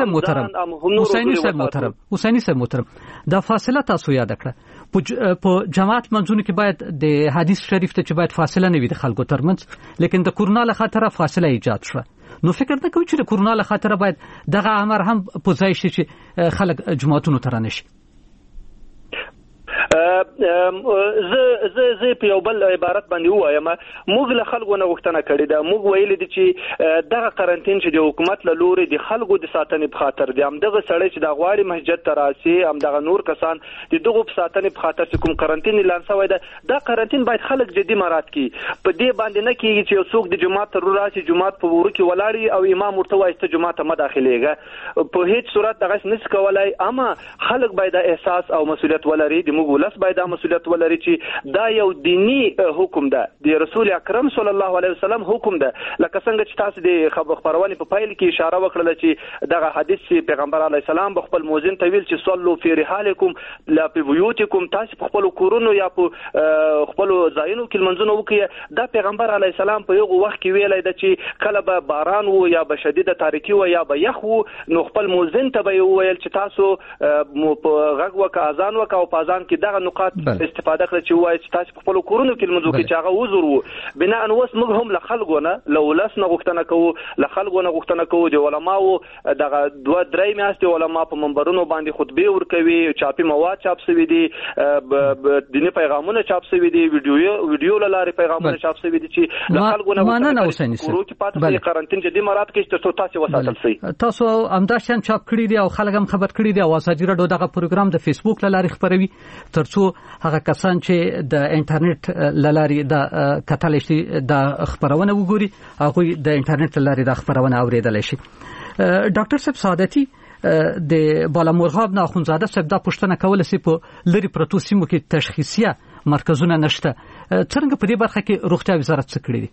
صاحب محترم دا فاصله تاسو یاد کړه په جماعت منځونه کې باید د حدیث شریف ته چې باید فاصله نه وي د خلکو ترمنځ لیکن د کورونا له خاطر فاصله ایجاد شوه نو فکر نه کوي چې د کورونا له خاطر باید دغه امر هم په ځای شي چې خلک جماعتونو ته رانشي زه په یو بل عبارت باندې وایم موږ له خلکو نه غوښتنه کړې ده موږ ویل دي چې دغه قرنټین چې د حکومت له لوري د خلکو د ساتنې په خاطر دي هم دغه سړی چې د غواړي مسجد ته راسي هم دغه نور کسان د دغه په ساتنې په خاطر چې کوم قرنټین اعلان شوی ده دا قرنټین باید خلک جدي مراعات کړي په دې باندې نه کېږي چې څوک د جماعت ته راسي جماعت په ورو کې ولاړی او امام ورته وایي چې جماعت ته مداخلهږي په هیڅ صورت دغه نس کولای اما خلک باید احساس او مسؤلیت ولري د موږ ولس باید مسؤلیت ولري چې دا یو دینی حکم ده د رسول اکرم صلی الله علیه وسلم حکم ده لکه څنګه چې تاسو د خبرونه په فایل کې اشاره وکړه چې دغه حدیث پیغمبر علیه السلام خپل موذن ته ویل چې صلوا فی رحالکم لا فی بیوتکم تاسو په خپل کورونو یا په خپل ځایونو کې منځونه وکړي دا پیغمبر علیه السلام په یو وخت کې ویلای د چې کله به باران وو یا به شدیده تاریکی وو یا به یخ وو نو خپل موذن ته به ویل چې تاسو په غږ وک اذان وک او په اذان کې دغه نقاط استفاده کړ چې وایي چې تاسو په خپل کورونو کې لمونځ وکړئ چې هغه وزر وو بنا ان اوس موږ هم له خلکو نه لولس نه غوښتنه کوو له خلکو نه غوښتنه کوو د علماو دغه 2-3 میاشتې علما په منبرونو باندې خطبه ورکوي چاپی مواد چاپ شوی دي دیني پیغامونه چاپ شوی دي ویډیو لاره پیغامونه چاپ شوی دي چې له خلکو نه ورو کې پاتې قرنټین جدي مراد کې چې تاسو وساتل شي تاسو امداشن چاپ کړی دی او خلک هم خبر کړی دی او ازادي رادیو دغه پروګرام د فیسبوک لارې خبروي ترڅو هغه کسان چې د انټرنیټ لارې د کتل شي د خبرونه وګوري هغه د انټرنیټ لارې د خبرونه اوریدل شي ډاکټر صاحب سعادتي د بالامرغاب نه اخونزاده صاحب دا پوښتنه کوله چې په لری پروتو سیمو کې تشخیصیه مرکزونه نشته څنګه په دې برخه کې روغتیا وزارت څه کړی دی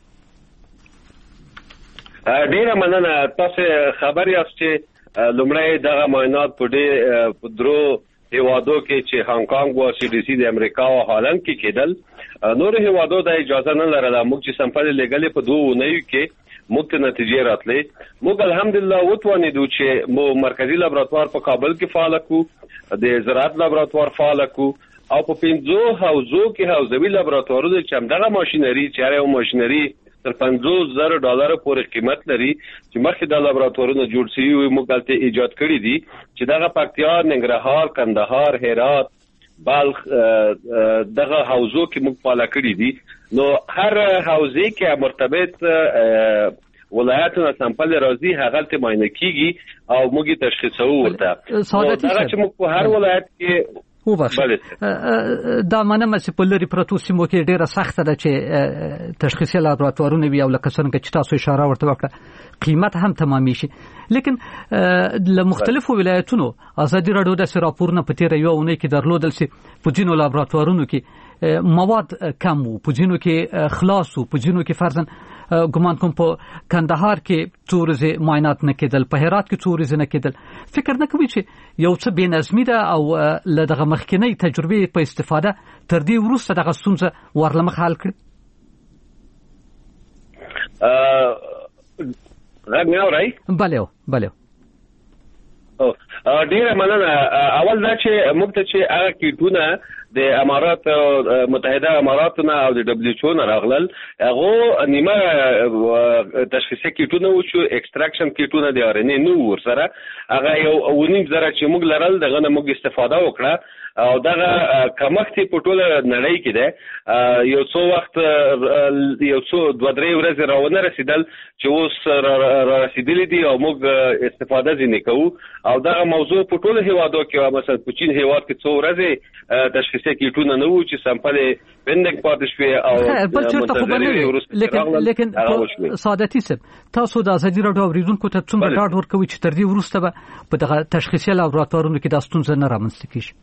ډیره مننه تاسو خبر یاست چې لومړی دغه معاینات په دې درو هیوادو کې چې هانګ کانګ او سی ډي سي د امریکا او هالند کې کېدل نور هیوادو د اجازه نه لرله موږ چې سمپل لګلې په 2 ونیو کې موږ ته نتیجې راتلې موږ الحمدلله وتوانیدو چې مو مرکزی لابراتوار په کابل کې فعال کړو د زراعت لابراتوار فعال کړو او په 5 حوزو کې حوزوي لابراتوارونه چې دغه ماشينري چې هر ماشينري تر $50,000 پورې قیمت لري چې مخکې د لابراتوارونو جوړ شوي وي موږ دلته ایجاد کړی دي چې دغه پکتیا ننګرهار کندهار هرات بلخ دغه حوزو کې موږ فعال کړی دي نو هر حوزه کې مرتبط ولایتونه سمپل راځي هغه ته معاینه کیږي او موږ تشخیصو ورته دا چې موږ په هر ولایت کې دا منم چې په لری پروتو سیمو کې ډیره سخته ده چې تشخیصي لابراتوارونه وي او لکه څنګه چې تاسو اشاره ورته وکړه قیمت هم تمامي شي لیکن له مختلفو ولایتونو ازادي رادیو د راپورونه په تیر یو اونۍ کې درلودل سي په جنو لابراتوارونو کې مواد کم وو په جنو کې خلاص وو په جنو کې فرضاً ګمان کوم په کندهار کې څو ورځې معاینات نه کېدل په هرات کې څو ورځې نه کېدل فکر نه کوي چې یو څه بې نظمي ده او له دغه مخکینی تجربې په استفاده تر دې وروسته دغه ستونزه ورلمخ حل کړي غږ مې اورئ بله ډیره مننه اول دا چې موږ ته چې هغه کیټونه د امارات متحده اماراتونه او د دبليو ایچ او نه راغلل هغه نیمه تشخیصي کیټونه و چې ایکستراکشن کیټونه د ار ان اے نو ورسره هغه یو ونیم زره چې موږ لرل دغه نه موږ استفاده وکړه او دغه کمښت په ټوله نړۍ کې ده یو څو وخت یو څو 2-3 ورځې راونه رسیدل چې اوس رسیدلې دي او موږ استفاده ځینې کوو او دغه موضوع په ټوله هیوادو کې مثلا په چین هیواد کې څو ورځې تشخیصي کیټونه نه وو چې سمپل پندنګ پاتې شوی او بل چرته خو بنوي لیکن سعادتي صاحب تاسو د ازادي رادیو اوریدونکو ته څومره ډاډ ورکوي چې تر دې وروسته به په دغه تشخیصي لابراتوارونو کې د ستونزې نه رامنځته کیږي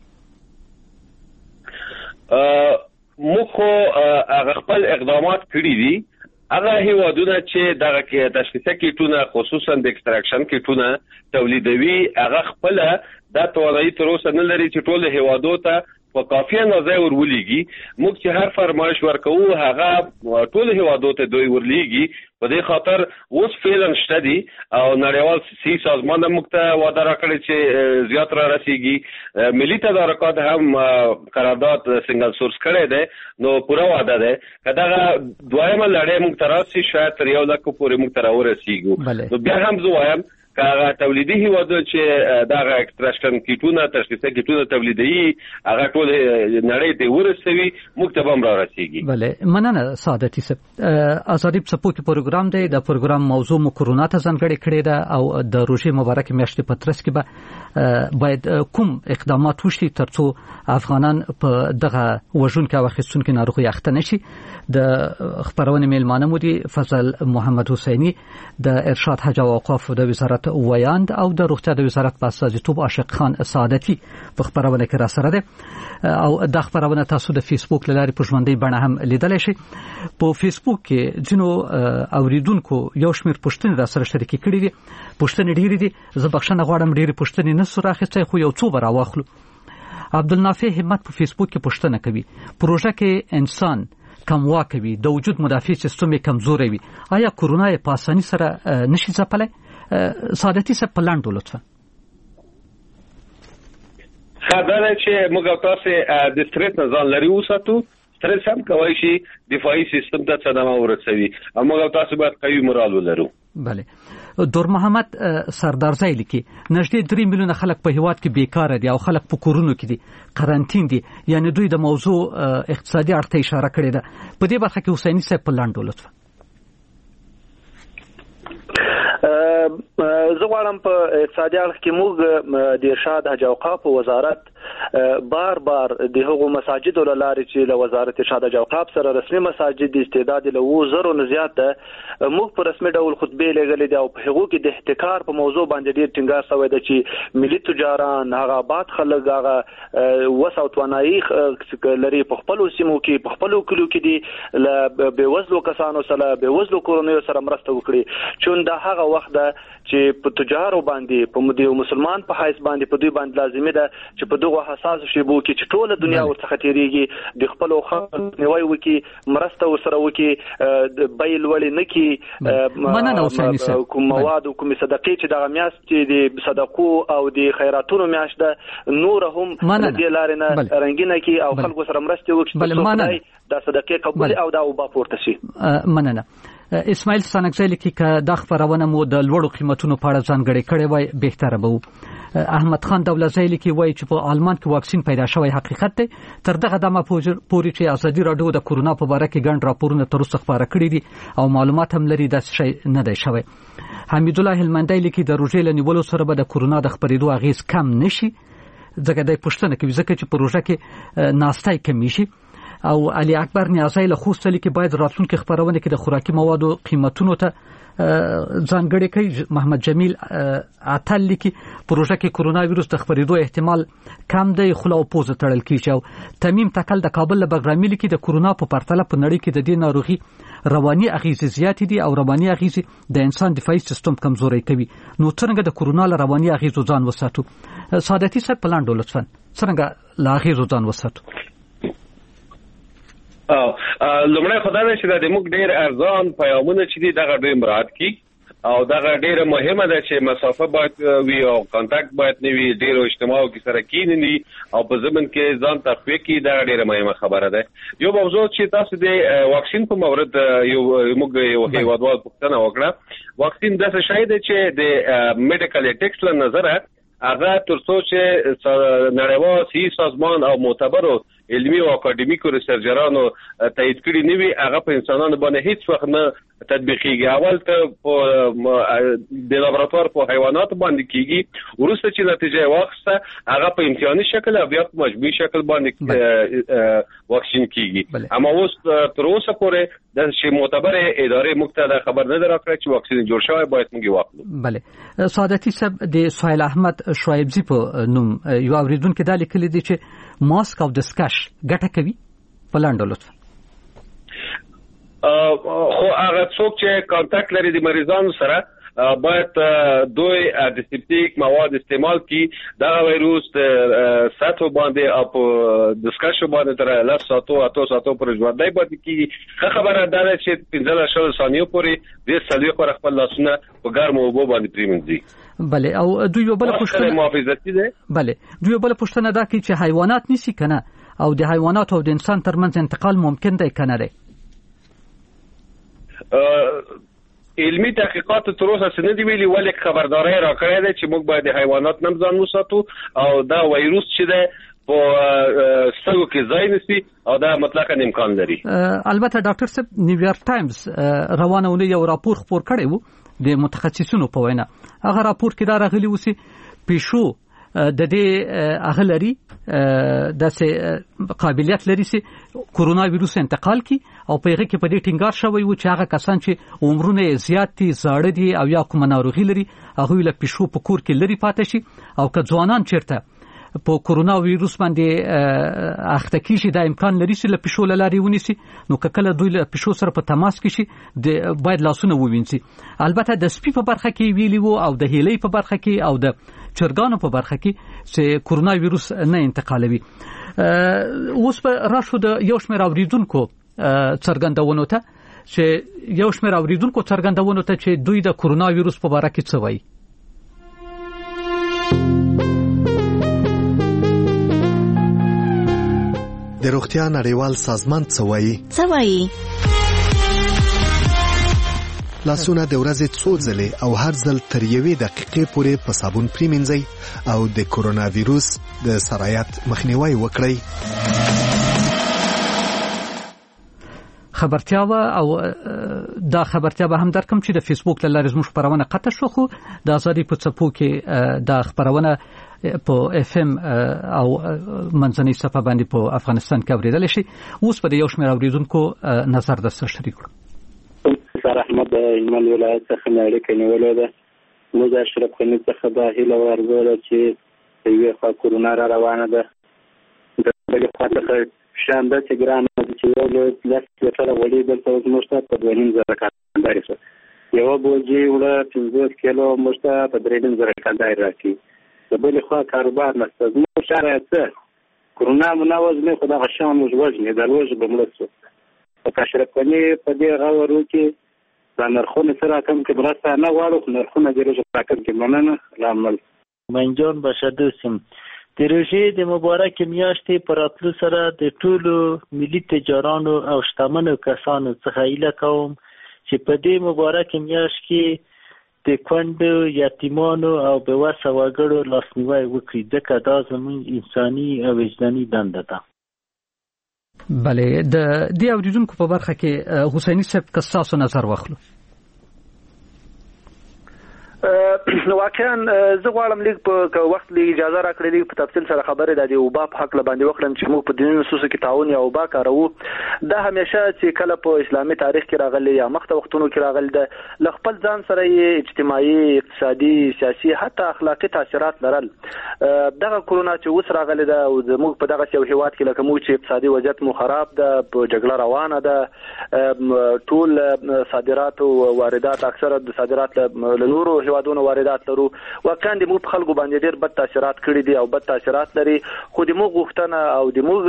مخو هغه خپل اقدامات کړی دي هغه هیوادونه چې دغه کې تشخیصي کیټونه خصوصا د ایکستراکشن کیټونه تولیدوي هغه خپل د توانایي تر اوسه نه لري چې ټول هیوادو ته په کافي اندازه ورولېږي موږ چې هر فرمایش ورکوو هغه ټول هیوادو ته دوی ورلېږي په دې خاطر اوس فعلا شته دي او نړیوال سي سازمان موږ ته وعده راکړي چې زیات را رسیږي ملي تدارکات هم قرارداد سنگل سورس کړی دی نو پوره وعده ده کداغه دویمه لړۍ موږ ته راسي شاید تر 1 لک پورې موږ ته ورسیږو نو بیا هم زه وایم کاغه تولیدي هیوادو چې دغه ایکستراکشن کیټونه تشخیصي کیټونه تولیدي هغه ټول نړۍ ته ورسوي موږ ته هم را رسیږي بله مننه سعادتي صاحب ازادي سپورت پروګرام دی د پروګرام موضوع مو کورونا ته ځانګړې کړې ده او د روژې مبارک میاشتې په ترڅ کې به باید کوم اقدامات وشي ترڅو افغانان په دغه وژونکو او اخیستونکو ناروغي اخته نشي د خبرونه میلمانه مو دي فضل محمد حسینی د ارشاد حج او اوقاف د وزارت ویاند او د روغتیا د وزارت په استازیتوب عاشق خان سعادتي په خبرونه کې را سره ده او د خبرونه تاسو د فیسبوک لارې په ژوندۍ بڼه هم لیدل شئ په فیسبوک کې جنو اوریدونکو یو شمېر پوښتنې را سره شریک کړي دي پوښتنې ډېرې دي زه بخښنه غواړم ډېرې پوښتنې نه سره اخیستې خو یو څو به راواخلو عبدالنافع همت په فیسبوک کې پوښتنه کوي پروژه کې انسان کموا کوي د وجود مدافع سیستم کمزوري وي آیا کورونا یې په اساني سره نشي ځپلای سعادتي صاحب په لاندو لطفا خبره چې موږ تاسو د سټریس نه ځان لري وساتو. سټریس هم کوي شي دفاعي سیستم ته صدمه ورسوي او موږ تاسو باید قوي مورال ولرو. بله. دور محمد سردارزی لیکي نږدې 3 میلیونه خلک په هیواد کې بیکاره دي او خلک په کورونو کې دي، قرنټین دي. یعنی دوی د موضوع اقتصادي اړخ ته اشاره کړې ده. په دې برخه کې حسیني صاحب په لاندو لطفا. زه غواړم په اقتصادي اړخ کې موږ د ارشاد حج اوقاف وزارت بار د هغو مساجد لارې چې له وزارت ارشاد حج اوقاف سره رسمي مساجد د استعداد له 2000 نه زیات ده، موږ په رسمي ډول خطبه لګلې ده او په هغو کې د احتکار په موضوع باندې ډیر ټینګار شوی ده چې ملي تجاران هغه آباد خلک هغه وسو توانایي لري په خپل سیمو کې په خپل کلو کې دي له بېوزلو کسانو سره بېوزلو کورنیو سره مرسته وکړي. چون دا هغه وخت ده چې په تجارو باندې په مدي مسلمان په حیث باندې په دوی باندې لازمي ده چې په دغه حساس شیبو کې چې ټول دنیا ورڅخه تیریږي د خپل خلکو نیوي وکي مرسته وسره وکي بیل ولې نکي کوم مواد او کوم صدقې چې دغه میاشت چې د صدقو او د خیراتونو میاشت ده نور هم د لارنه رنگینه کی او خلکو سره مرسته وکړي دا صدقې قبول او دا وبا پورته شي. مننه. اسماعیل سانکزی لیکي که دا خبرونه مو د لوړو قیمتونو په اړه ځانګړې کړې وای بهتره به وو. احمد خان دولتزی لیکي وای چې په آلمان کې واکسین پیدا شوی حقیقت دی. تر دغه دمه پورې چې ازادي راډیو د کورونا په اړه کې ګڼ راپورونه تر اوسه خبره کړي دي او معلومات هم لري، دا شی نه دی شوی. حمید الله هلمندی لیکي د روژې له نیولو سره به د کورونا د خپرېدو اغیز کم نشي، ځکه د پښتنه کې ځکه چې پروژه کې ناستای کمی شي. او علي اکبر نیازی له خوست لیکي باید راتلونکي خبرونه کې د خوراکي موادو قیمتونو ته ځانګړي کوي. محمد جمیل عتل لیکي پروژه کې کورونا وایروس د خبرېدو احتمال کم دی، خلا او پوزه تړل کیږي. او تمیم تکل د کابل له بغرامي لیکي د کورونا په پرتله په نړۍ کې د دې ناروغي رواني اغیزې زیات دي او رواني اغیزې د انسان دفاعي سیستم کمزوري کوي. نو څنګه د کورونا له رواني اغیزو ځان وساتو؟ سعادتي صاحب په لاندو لطفا څنګه له اغیزو ځان وساتو؟ لومړی خدای دې چې د موږ ډېر ارزان پیغامونه چې دي دغه ډېر مراعات کی او دغه ډېر مهمه ده چې مسافه باید وي او کانټاکټ باید نه وي، ډېر اجتماع کې سره کینی او په ضمن کې ځان تخفیه کی دا ډېر مهمه خبره ده. یو موضوع چې تاسو د واکسین په مورد موږ یو هیوادوال پوښتنه وکړه. واکسین د څه شی دی چې د میډیکل ایتکس له نظره هغه ترڅو چې نړیوال صحي سازمان او معتبرو علمي او اکاډمیکو ریسرچرانو تایید کړي نه وي، هغه په انسانانو باندې هیڅ وخت نه تطبیقيږي. اول ته د لابراتوار په حیوانات باندې کیږي، وروسته چې نتیجه واخسته هغه په امتحاني شکل او بیا په مجموعي شکل باندې واکسین کیږي. اما اوس تر اوسه پورې د شي معتبر ادارې مقتدا خبر نه درکړه چې واکسین جوړ شوی باید موږ واخلو. بله. سعادتي صاحب د سهیل احمد شعیبزی په نوم یو اوریدونکو دا لیکلي دي چې ماسک او دسکش ګټه کوي په لاندو لطفا. خو هغه څوک چې کانټاکټ لري د مریضانو سره باید دوی انټیسپټیک مواد استعمال کی. دا وایروس ساتو باندې او دسکش باندې تر 10 ساعتو پر ژوندۍ باندې کی. خبره ده چې 15 ثانیو پورې د سلیق پر خپل لاسونه په ګرمو اوبو باندې پریمنځي. بله. او دوی یو بل پوښتنه محافظتي ده. بله. دوی یو بل پوښتنه ده چې حیوانات نسی کنه او د حیوانات او د انسان ترمنځ انتقال ممکن دی کنه دی؟ علمي تحقیقات تر اوسه څه دی ویلي، ولې خبرداري راکړې ده چې موږ باید د حیوانات نم ځان وساتو او دا وایروس چې ده په سترګو کې ځای نسی او دا مطلقاً امکان لري. البته ډاکټر صاحب نیویارک ټایمز روانه ونی یو راپور خپور کړی وو د متخصصینو په وینا. هغه راپور کې دا راغلی و چې پېښو د دې اغلري د قابلیت لري چې کورونا وایروس انتقال کی او په هغه کې په دې ټینګار شوی و چې هغه کسان چې عمرونه زیات دي زاړه دي او یا کوم ناروغي لري هغه له پېښو په کور کې لري پاتې شي او که ځوانان چیرته په کورونا وایروس باندې اخته کیږي دا امکان لري چې له پښو لاري ونیسي. نو کله دوی له پښو سره په تماس کې شي د باید لاسونه ووینځي. البته د سپي په برخه کې ویلی وو او د هیلې په برخه کې او د چرګانو په برخه کې چې کورونا وایروس نه انتقالوي. اوس په راشو د یو شمېر اوریدونکو څرګندونو ته چې دوی د کورونا وایروس په اړه کې څه وایي. د روغتیا نړیوال سازمان څه وایي؟ لاسونه د ورځې څو ځلې او هر ځل تر 1 دقیقې پورې په صابون پریمنځئ او د کورونا ویروس د سرایت مخنیوي وکړئ. خبرتیا او دا خبرتیا به هم درکم چې د فیسبوک له لارې زموږ خبرونه قطع شو، خو د ازادي په څپو کې دا خبرونه په اف ام او منځنۍ صفحه باندې په افغانستان کې اوریدل شي. اوس په یو شمېر اوریدونکو نظر د سره شریک کړو. سر احمد ایمن ولایت څخه اړیکه نیولې ده. موږ اشرف غنی څخه دا هیله ورغله چې یو خوا کورونا را روانه ده، د بل خوا څخه شانده چې ګران چې یو لاس لپاره وړي دلته اوس مشته په 2.5 کانداري شو، یو بوجي وړه 50 کیلو مشته په 3.5 کانداري راکې. د بل خوا کاروبار نشته، زموږ شرایط کورونا مناوز نه خدا غشان وجوجنه د لوج بملسو په اشرف غنی په دې غوړو کې د نرخونو سره کم کې برسته نه غواړو، نرخونه ډېر ژر کې مننه لامل. منجان بشدوسم د روژې د مبارک میاشتې پر راتلو سره د ټولو ملي تجارانو او شتمنو کسانو څخه هیله کوم چې په دې مبارک میاشت کې د کونډو، یتیمانو او بېوسه وګړو لاسنیوی وکړي، ځکه دا زموږ انساني او وجداني دنده ده. بله، د دې اوریدونکو په برخه کې حسیني صاحب که ستاسو نظر واخلو. واقعا زه غواړم لیک په وخت لږ اجازه راکړئ لیک په تفصیل سره خبرې د اوبا په حق باندې وکړم چې موږ په دیني نصوصو کې تعاون یا اوبا کارو. دا همیشه چې کله په اسلامي تاریخ کې راغلي یا مخته وختونو کې راغلي د خپل ځان سره یې اجتماعي، اقتصادي، سیاسي حتی اخلاقی تاثیرات لرل. دغه کورونا چې اوس راغلي ده او موږ په دغه یو هیواد کې لکه موږ چې اقتصادي وضعیت مو خراب ده، په جګړه روانه ده، ټول صادرات او واردات اکثره د صادرات له نورو هیوادونو واردات لرو. واقعا د موږ په خلکو باندې ډېر بد تاثیرات کړي دي او بد تاثیرات لري، خو د موږ غوښتنه او د موږ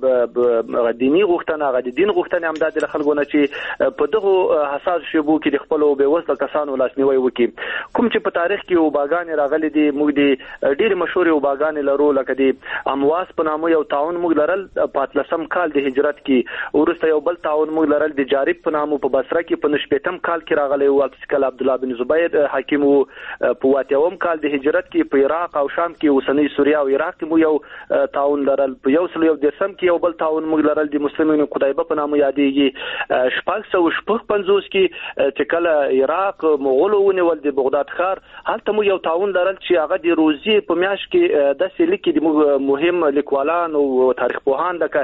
دینی غوښتنه، د دین غوښتنه هم د خلکو نه چې په دغه حساس شیبو کې د خپل بېوزله کسانو لاسنیوي وکړي. کوم چې په تاریخ کې اوباګانې راغلي دي، موږ د ډېرې مشهورې اوباګانې لرو، لکه د امواس په نامه یو تعاون موږ لرل په 13 کال د هجرت کې، وروسته یو بل تعاون موږ لرل د جارب په نامه په بصره کې په 19 کال کې راغلی و، کله عبدالله بن زبیر حاکم و. په 80 کال د هجرت کې په عراق او شام کې اوسنۍ سوریه او عراق کې مو یو تعاون لرل. په 1910 کې یو بل تعاون موږ لرل د مسلمانانو قطیبه په نامه یادېږي. 1955 کې چې کله عراق مغولو ونیول د بغداد ښار، هلته مو یو تعاون لرل چې هغه د روزي په میاشت کې د لیکي د مهم لیکوالان او تاریخ پوهان لکه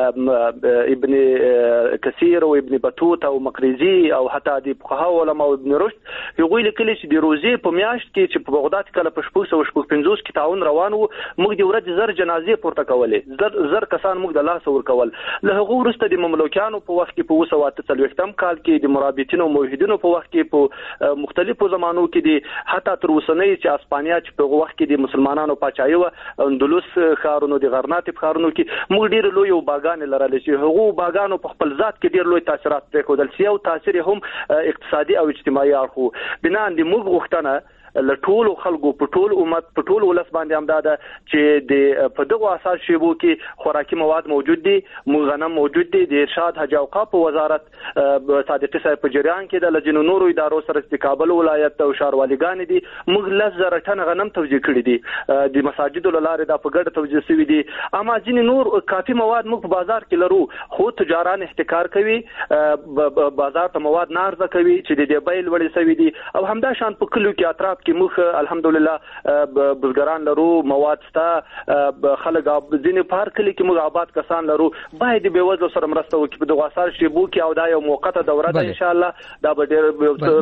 ابن کثیر او ابن بطوط او مقریزي او حتی د فقها علماء او ابن رشد هغوی لیکلي چې د روزي په میاشت کې چې په بغداد کې کله په 1955 کې تعاون روان وو، موږ د ورځې زر جنازې پورته کولې، زر کسان موږ د لاس ور کول. له هغه وروسته د مملوکانو په وخت کې په 1943 کال کې د مرابطینو موحدینو په وخت کې په مختلفو زمانو کې د حتی تر اوسنۍ چې اسپانیا چې په وخت کې د مسلمانانو پاچاهي و، اندلس ښارونو د غرناطب ښارونو کې موږ ډېر لوی باغان لرل چې هغه باغانو په خپل ذات کې ډېر لوی تاثیرات پرېښودل چې یو تاثیر هم اقتصادي او اجتماعي اړخ. بنا د موږ غوښتنه له ټولو خلکو په ټول امت په ټول ولس باندې امداده چې د په دغه اساس شیبو کې خوراکي مواد موجود دي، غنم موجود دي. د ارشاد حج او اوقاف وزارت صادقي صاحب په جریان کې د لجنو نورو ادارو سره د کابل ولایت او ښاروالګان دي موږ 10,000 ټن غنم توزیع کړي دي، د مساجدو لاره د په ګډه توزیع شوی دي. اما ځینې نور کافي مواد موږ په بازار کې لرو، خو تجاران احتکار کوي، بازار ته مواد نه عرضه کوي چې د دې بیل وړي شوی دي. او همدا شان په کلو کې اطراف کې موږ الحمدلله بزګران لرو، مواد شته، خلک ځینې په هر کلي کې موږ آباد کسان لرو. باید د بېوزلو سره مرسته وکړي په دغه اساس شیبو کې، او دا یو موقته دوره ده ان شاء الله. دا به ډېر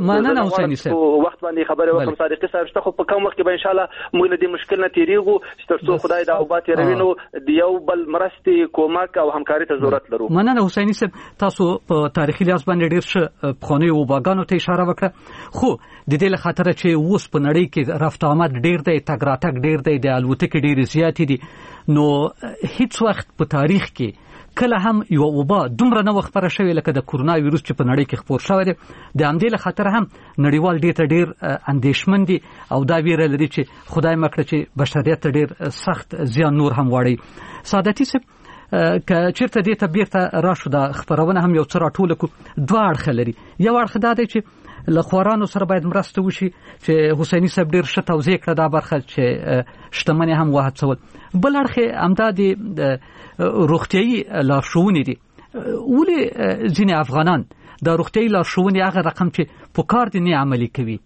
وخت باندې خبرې وکړم صادقي صاحب شته، خو په کم وخت کې به ان شاء الله موږ له دې مشکل نه تېرېږو چې تر څو خدای دا اوبات تېروي نو د یو بل مرستې، کومک او همکاري ته ضرورت لرو. مننه حسیني صاحب، تاسو په تاریخي لحاظ باندې ډېر ښه پخوانیو اوباګانو ته اشاره وکړه، خو د دې له خاطره چې اوس په نړۍ کې رفت آمد ډېر دی، تګ راتګ ډېر دی، د الوتکې ډېرې زیاتې دي، نو هیڅ وخت په تاریخ کې کله هم یو وبا دومره نه خبره شوې لکه د کورونا ویروس چې په نړۍ کې خپور شوی دی. د همدې له خاطر هم نړیوال ډېر اندېښمن دي او دا ویره لري چې خدای مکړه چې بشریت ډېر سخت زیان نور هم واړي. سعادتي صاحب، که چیرته دې ته بیرته راشو دا خبرونه هم یو څه راټول کو دوه اړخ لري. یو اړخ دا دی چې له خوارانو سره باید مرسته وشي چې حسیني صاحب ډیر ښه توضیح کړه دا برخه چې شتمنۍ هم وهڅول. بل اړخ همدا د روغتیايي لارښوونې دي. ولې ځینې افغانان د روغتیايي لارښوونې هغه رقم چې پکار دي نه عملي کوي؟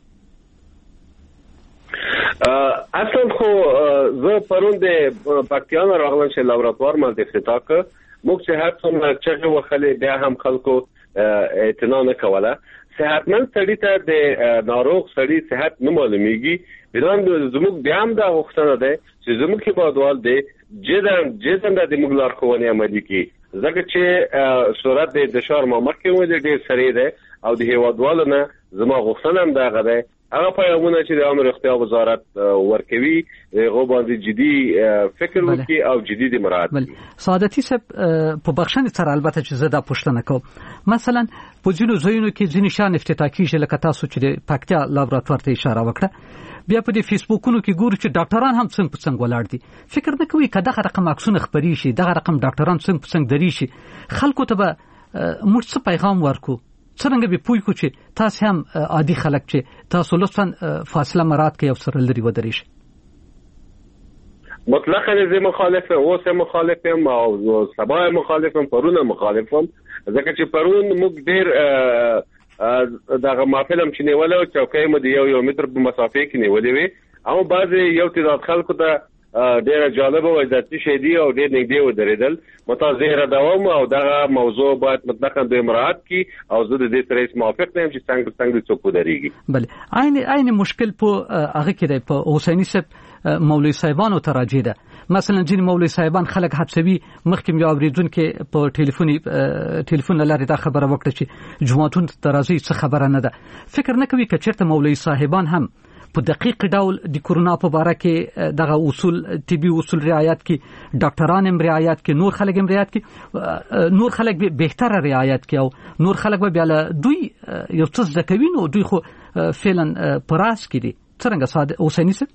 اصلا خو زه پرون د پکتیان راغلم چې لابراتوار ما د افتتاح موږ چې هر څومره چې وخلې بیا هم خلکو اعتنا نه کوله. صحتمند سړی ته د ناروغ سړی صحت نه معلومیږي. بدون زموږ بیا هم دا غوښتنه ده چې زموږ هیوادوال دي جدن د موږ لارښوونې عملي کړي، ځکه چې صورت د شهر مخکې و د ډیر سړی ده او د هیوادوالو نه زما غوښتنه هم دا غده هغه پیغامونه چې د عامه روغتیا وزارت ورکوي هغه باندې جدي فکر وکړي او جدي د مراعات کړي. سعادتي صاحب په بخښنې سره البته چې زه دا پوښتنه کوم، مثلا په ځینو ځایونو کې ځینې شان افتتاح کیږي لکه تاسو چې د پکتیا لابراتوار ته اشاره وکړه، بیا په دې فیسبوکونو کې ګورو چې ډاکټران هم څنګه په څنګه ولاړ دي. فکر نه کوي که دغه رقم عکسونه خپري شي، دغه رقم ډاکټران څنګه په څنګه دري شي، خلکو ته به موږ څه پیغام ورکو؟ څنګه به پوي کو چې تاسو هم عادي خلک چې تاسو لطفا فاصله مراعات کړئ او سره لري ودرئ شئ. مطلقاً زه مخالفم، اوس مخالفم او سبا مخالفم، پرونه مخالفم، ځکه چې پرون موږ ډیر دغه محفلم چې نیولو چوکۍ مو د یو متر په مسافه کې نیولې وي، او بعضې یو تعداد خلکو ته ډیره جالبه و عزتي شي دي او ډیر نږدې ودرېدل. متظاهره دوام او دغه موضوع باید مطلقاً د مراعات کی او زه د دې سره موافق یم چې څنګه څوک ودرېږي. بله عین مشکل په هغه کې دی، په حسیني صاحب مولوي صاحبانو ته راجع ده. مثلا ځینې مولوي صاحبان خلک هڅوي، مخکې یو اورېدونکي په ټلیفون لارې دا خبره وکړه چې جماعتونو ته راځي، څه خبره نه ده. فکر نه کوي که چېرته مولوي صاحبان هم په دقیق ډول د کورونا په باره کې دغه اصول طبي اصول رعایت کی، ډاکټران هم رعایت کی، نور خلک هم رعایت کی، نور خلک به بهتره رعایت کی او نور خلک به بیا دوی یو څه زده کوي، نو دوی خو فعلا پراس کی دي. څنګه ساده حسیني صاحب؟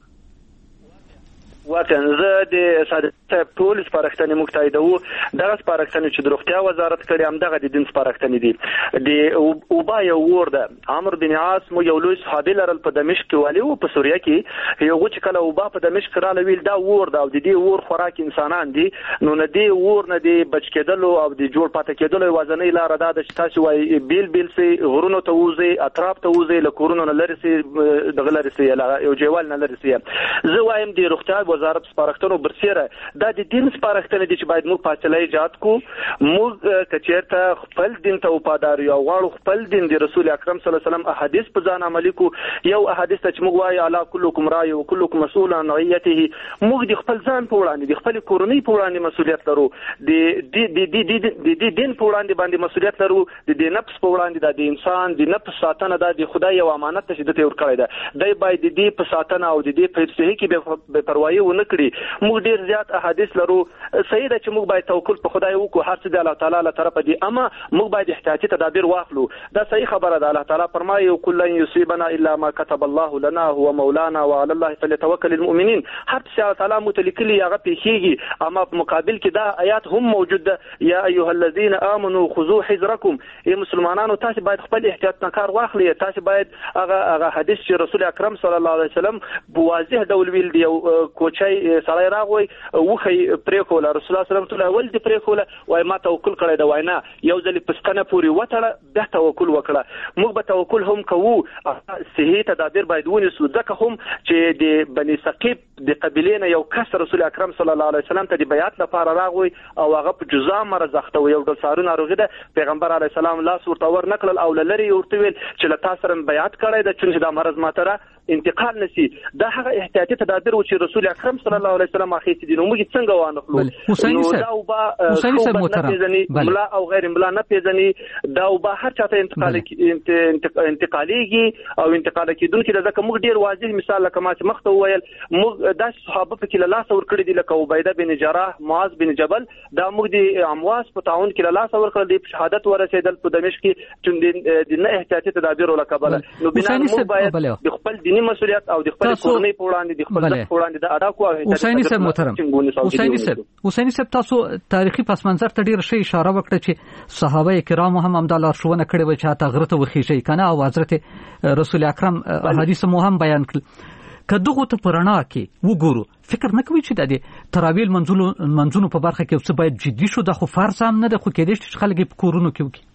واقعا زه د صادق صاحب ټول سپارښتنې موږ تاییدوو. دغه سپارښتنې چې د روغتیا وزارت کړي همدغه د دین سپارښتنې دي. د اوبا یو اور ده، عمرو بن عاص مو یو لوی صحابي لرل په دمشق کې والي و، په سوریه کې یو چې کله اوبا په دمشق رااله ویل دا اور ده او د دې اور خوراک انسانان دي، نو نه دی اور نه دی بچ کېدلو او د جوړ پاتې کېدلو یوازینۍ لاره دا ده چې تاسو وایي بیل سي غرونو ته وځي، اطراف ته وځي، له کورونو نه لرې سي، دغه لرې سي، یو جیوال نه لرې سي. زه وایم د روغتیا وزارت سپارښتنو برسیره دا د دین سپارښتنې دي چې باید موږ فاصله ایجاد کو. موږ کچېرته خپل دین ته وفادار یو غواړو، خپل دین د رسول اکرم صلی الله علیه وسلم احادیث په ځان عملي کو. یو احادیث ته چې موږ وایو الا کلکم راعی و کلکم مسئول عن رعیته، موږ د خپل ځان په وړاندې د خپل کورنۍ په وړاندې مسؤلیت لرو، د دین په وړاندې باندې مسؤلیت لرو، د نفس په وړاندې د انسان د نفس ساتنه د خدای یو امانت ته چې د تور کړی ده، دای باید د دې په ساتنه او د دې په صحیح کې به پروايي ونه کړي. موږ ډیر زیات احادیث لرو، صحیح ده چې موږ باید توکل په خدای وکړو، هر څه د الله تعالی له طرفه دي، اما موږ باید احتیاطي تدابیر واخلو. دا صحیح خبره ده، الله تعالی فرمایي کل یصيبنا الا ما كتب الله لنا هو مولانا وعلى الله فليتوكل المؤمنين. هر څه الله تعالی متلکلی هغه پیخیږي، اما په مقابل کې دا آیات هم موجود ده، یا ایها الذين امنوا خذوا حذركم. ای مسلمانانو تاسو باید خپل احتیاط نه کار واخلئ، تاسو باید هغه حدیث چې رسول اکرم صلی الله علیه وسلم په واضح ډول ویل دی، کوچای سړی راغوي وخی پریکول رسول الله صلی الله علیه وسلم ول دی پریکول وای ما توکل کړی دا وای نه، یو ځل پستنه پوری وټړه به توکل وکړه. موږ به توکل هم کوو، صحیح تدابیر باید ونیسو، ځکه هم چې د بني ثقيف د قبیلې نه یو کس رسول اکرم صلی الله علیه وسلم ته د بیعت لپاره راغوي او هغه په جزام مرز اخته و، یو ډول سارو ناروغي ده، پیغمبر علیه السلام لاس ورته ور نکړل او لری ورته ویل چې له تاسو سره بیعت کړی ده چې دا مرز ماته انتقال نسی. دا هغه احتیاطي تدابیر و چې رسول اکرم صلی الله علیه وسلم اخیستي دي، نو موږ څنګه وانخلو؟ حسیني صاحب محترم، ملا او غیر ملا نه پیژني، دا وبا هر چاته انتقالیږي او انتقال کیدونکي ده، ځکه موږ ډیر واضح مثال لکه ما چې مخته وویل، موږ د صحابه په کې له لاس ور کړی دي، لکه عبیده بن جراح، معاذ بن جبل، دا موږ د امواس په تعاون کې له لاس ور کړل دي، شهادت ورسېدل په دمشق کې چې د نه احتیاطي تدابیر ولا کبل. نو بنا موږ باید د خپل دینی مسؤلیت او د خپل کورنۍ په وړاندې د خپل ځان په وړاندې د ادا کوو. حسیني صاحب محترم، حسیني صاحب تاسو تاریخي پس منظر ته ډیر شي اشاره وکړه چې صحابه کرامو هم د لارښوونه کړې و چې تا غره ته وخیږي کنه، او حضرت رسول اکرم حدیث مو هم بیان کړ. کدوغه ته پرانا کې وګورو فکر نه کوي چې د تراویل منځونو په برخه کې څه باید جدي شو، د خو فرض هم نه د خو کېدې چې خلک په کورونو کې وکړي.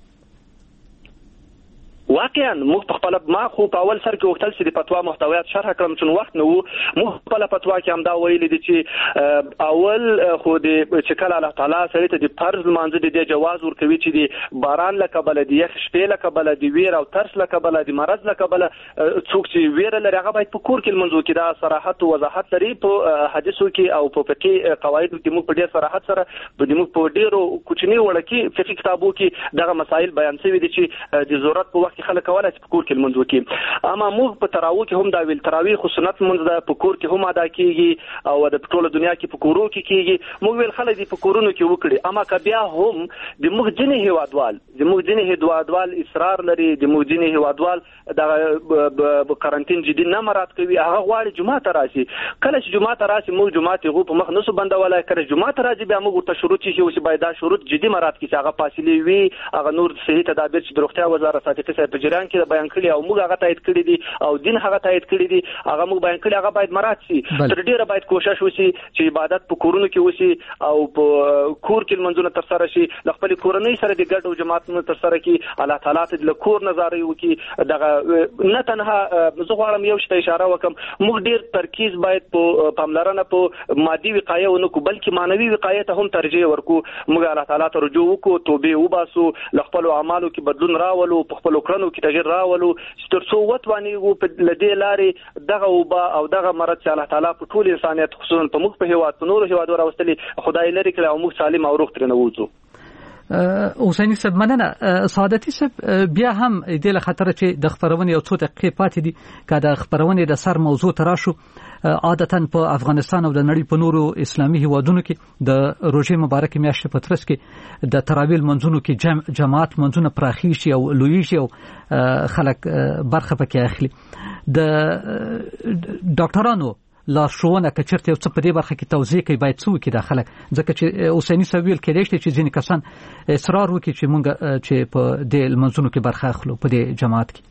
واقعا موږ په خپل ما خو په اول سر کې وختل چې د فتوا محتویات شرح کړم چې وخت نه وو. موږ خپل فتوا کې هم دا ویل دي چې اول خو د چې کله الله تعالی سره ته د فرض مانځ د جواز ورکوي چې د باران لکبل دی یخ شپې لکبل دی ویر او ترس لکبل دی مرض لکبل څوک چې ویر لري هغه باید په کور کې منځو کې دا صراحت او وضاحت لري. په حدیثو کې او په فقهي قواعدو کې موږ په ډېر صراحت سره په موږ په ډېرو کوچنی وړ کې فقهي کتابو کې دغه مسائل بیان شوي دي چې د ضرورت په وخت کې خلک کولای چې په کور کې منځ وکړي. اما موږ په تراویح کې هم دا ویل تراویح خو سنت منځ ده په کور کې هم ادا کیږي او د ټوله دنیا کې په کورو کې کیږي. موږ ویل خلک دې په کورونو کې وکړي. اما که بیا هم د موږ ځینې هیوادوال اصرار لري، د موږ ځینې هیوادوال د قرنټین جدي نه مراد کوي، هغه غواړي جمعه ته راشي. کله چې جمعه ته راشي موږ جمعه ته په مخ نسو بندولای، کله جمعه ته راځي بیا موږ ورته شروط چې باید دا شروط جدي مراد کړي چې هغه فاصله وي، هغه نور صحیح تدابیر چې د روغتیا وزارت صادقي صاحب په جریان کې بیان کړي او موږ هغه تایید کړی دي او دین هغه تایید کړی دي، هغه موږ بیان کړي، هغه باید مراعات شي. تر ډیره باید کوشش وشي چې عبادت په کورونو کې وشي او په کور کې منځونه تر سره شي، د خپل کورنۍ سره د ګډ او جماعتونو تر سره کې الله تعالی ته د کور نظاري وکړي. دغه نه تنها زه غواړم یو شته اشاره وکم، موږ ډیر ترکیز باید په پاملرنه په مادي وقایه ونه کو بلکې مانوي وقایه ته هم ترجیح ورکو. موږ الله تعالی ته رجوع وکړو، توبه وباسو، ل خپل اعمالو کې بدلون راولو، په خپل کړنو کې تغیر راولو چې ترڅو وتواني په لدې لارې دغه وبا او دغه مرض چې الله تعالی په ټول انسانیت خصوصا په موږ په هیواد په نورو هیوادو راوستلي خدای لري کړي او موږ سالم او روغ ترنه وځو. حسیني صاحب مننه. سعادتي صاحب بیا هم د له خطر چې د خبرونې یو څو دقیقې پاتې دي که د خبرونې د سر موضوع تراشو. عادتاً په افغانستان او د نړۍ په نورو اسلامي هیوادونو کې د روژې مبارکې میاشتې په ترڅ کې د تراویل منځونو کې جماعت منځونه پراخي شي او لوی شي او خلک برخه پکې اخلي. د ډاکټرانو لارښوونه که چېرته یو څه په دې برخه کې توضیح کوي باید څه وکړي دا خلک، ځکه چې حسیني صاحب ویل کېدای شي چې ځینې کسان اصرار وکړي چې موږ چې په دې لمونځونو کې برخه اخلو په دې جماعت کې.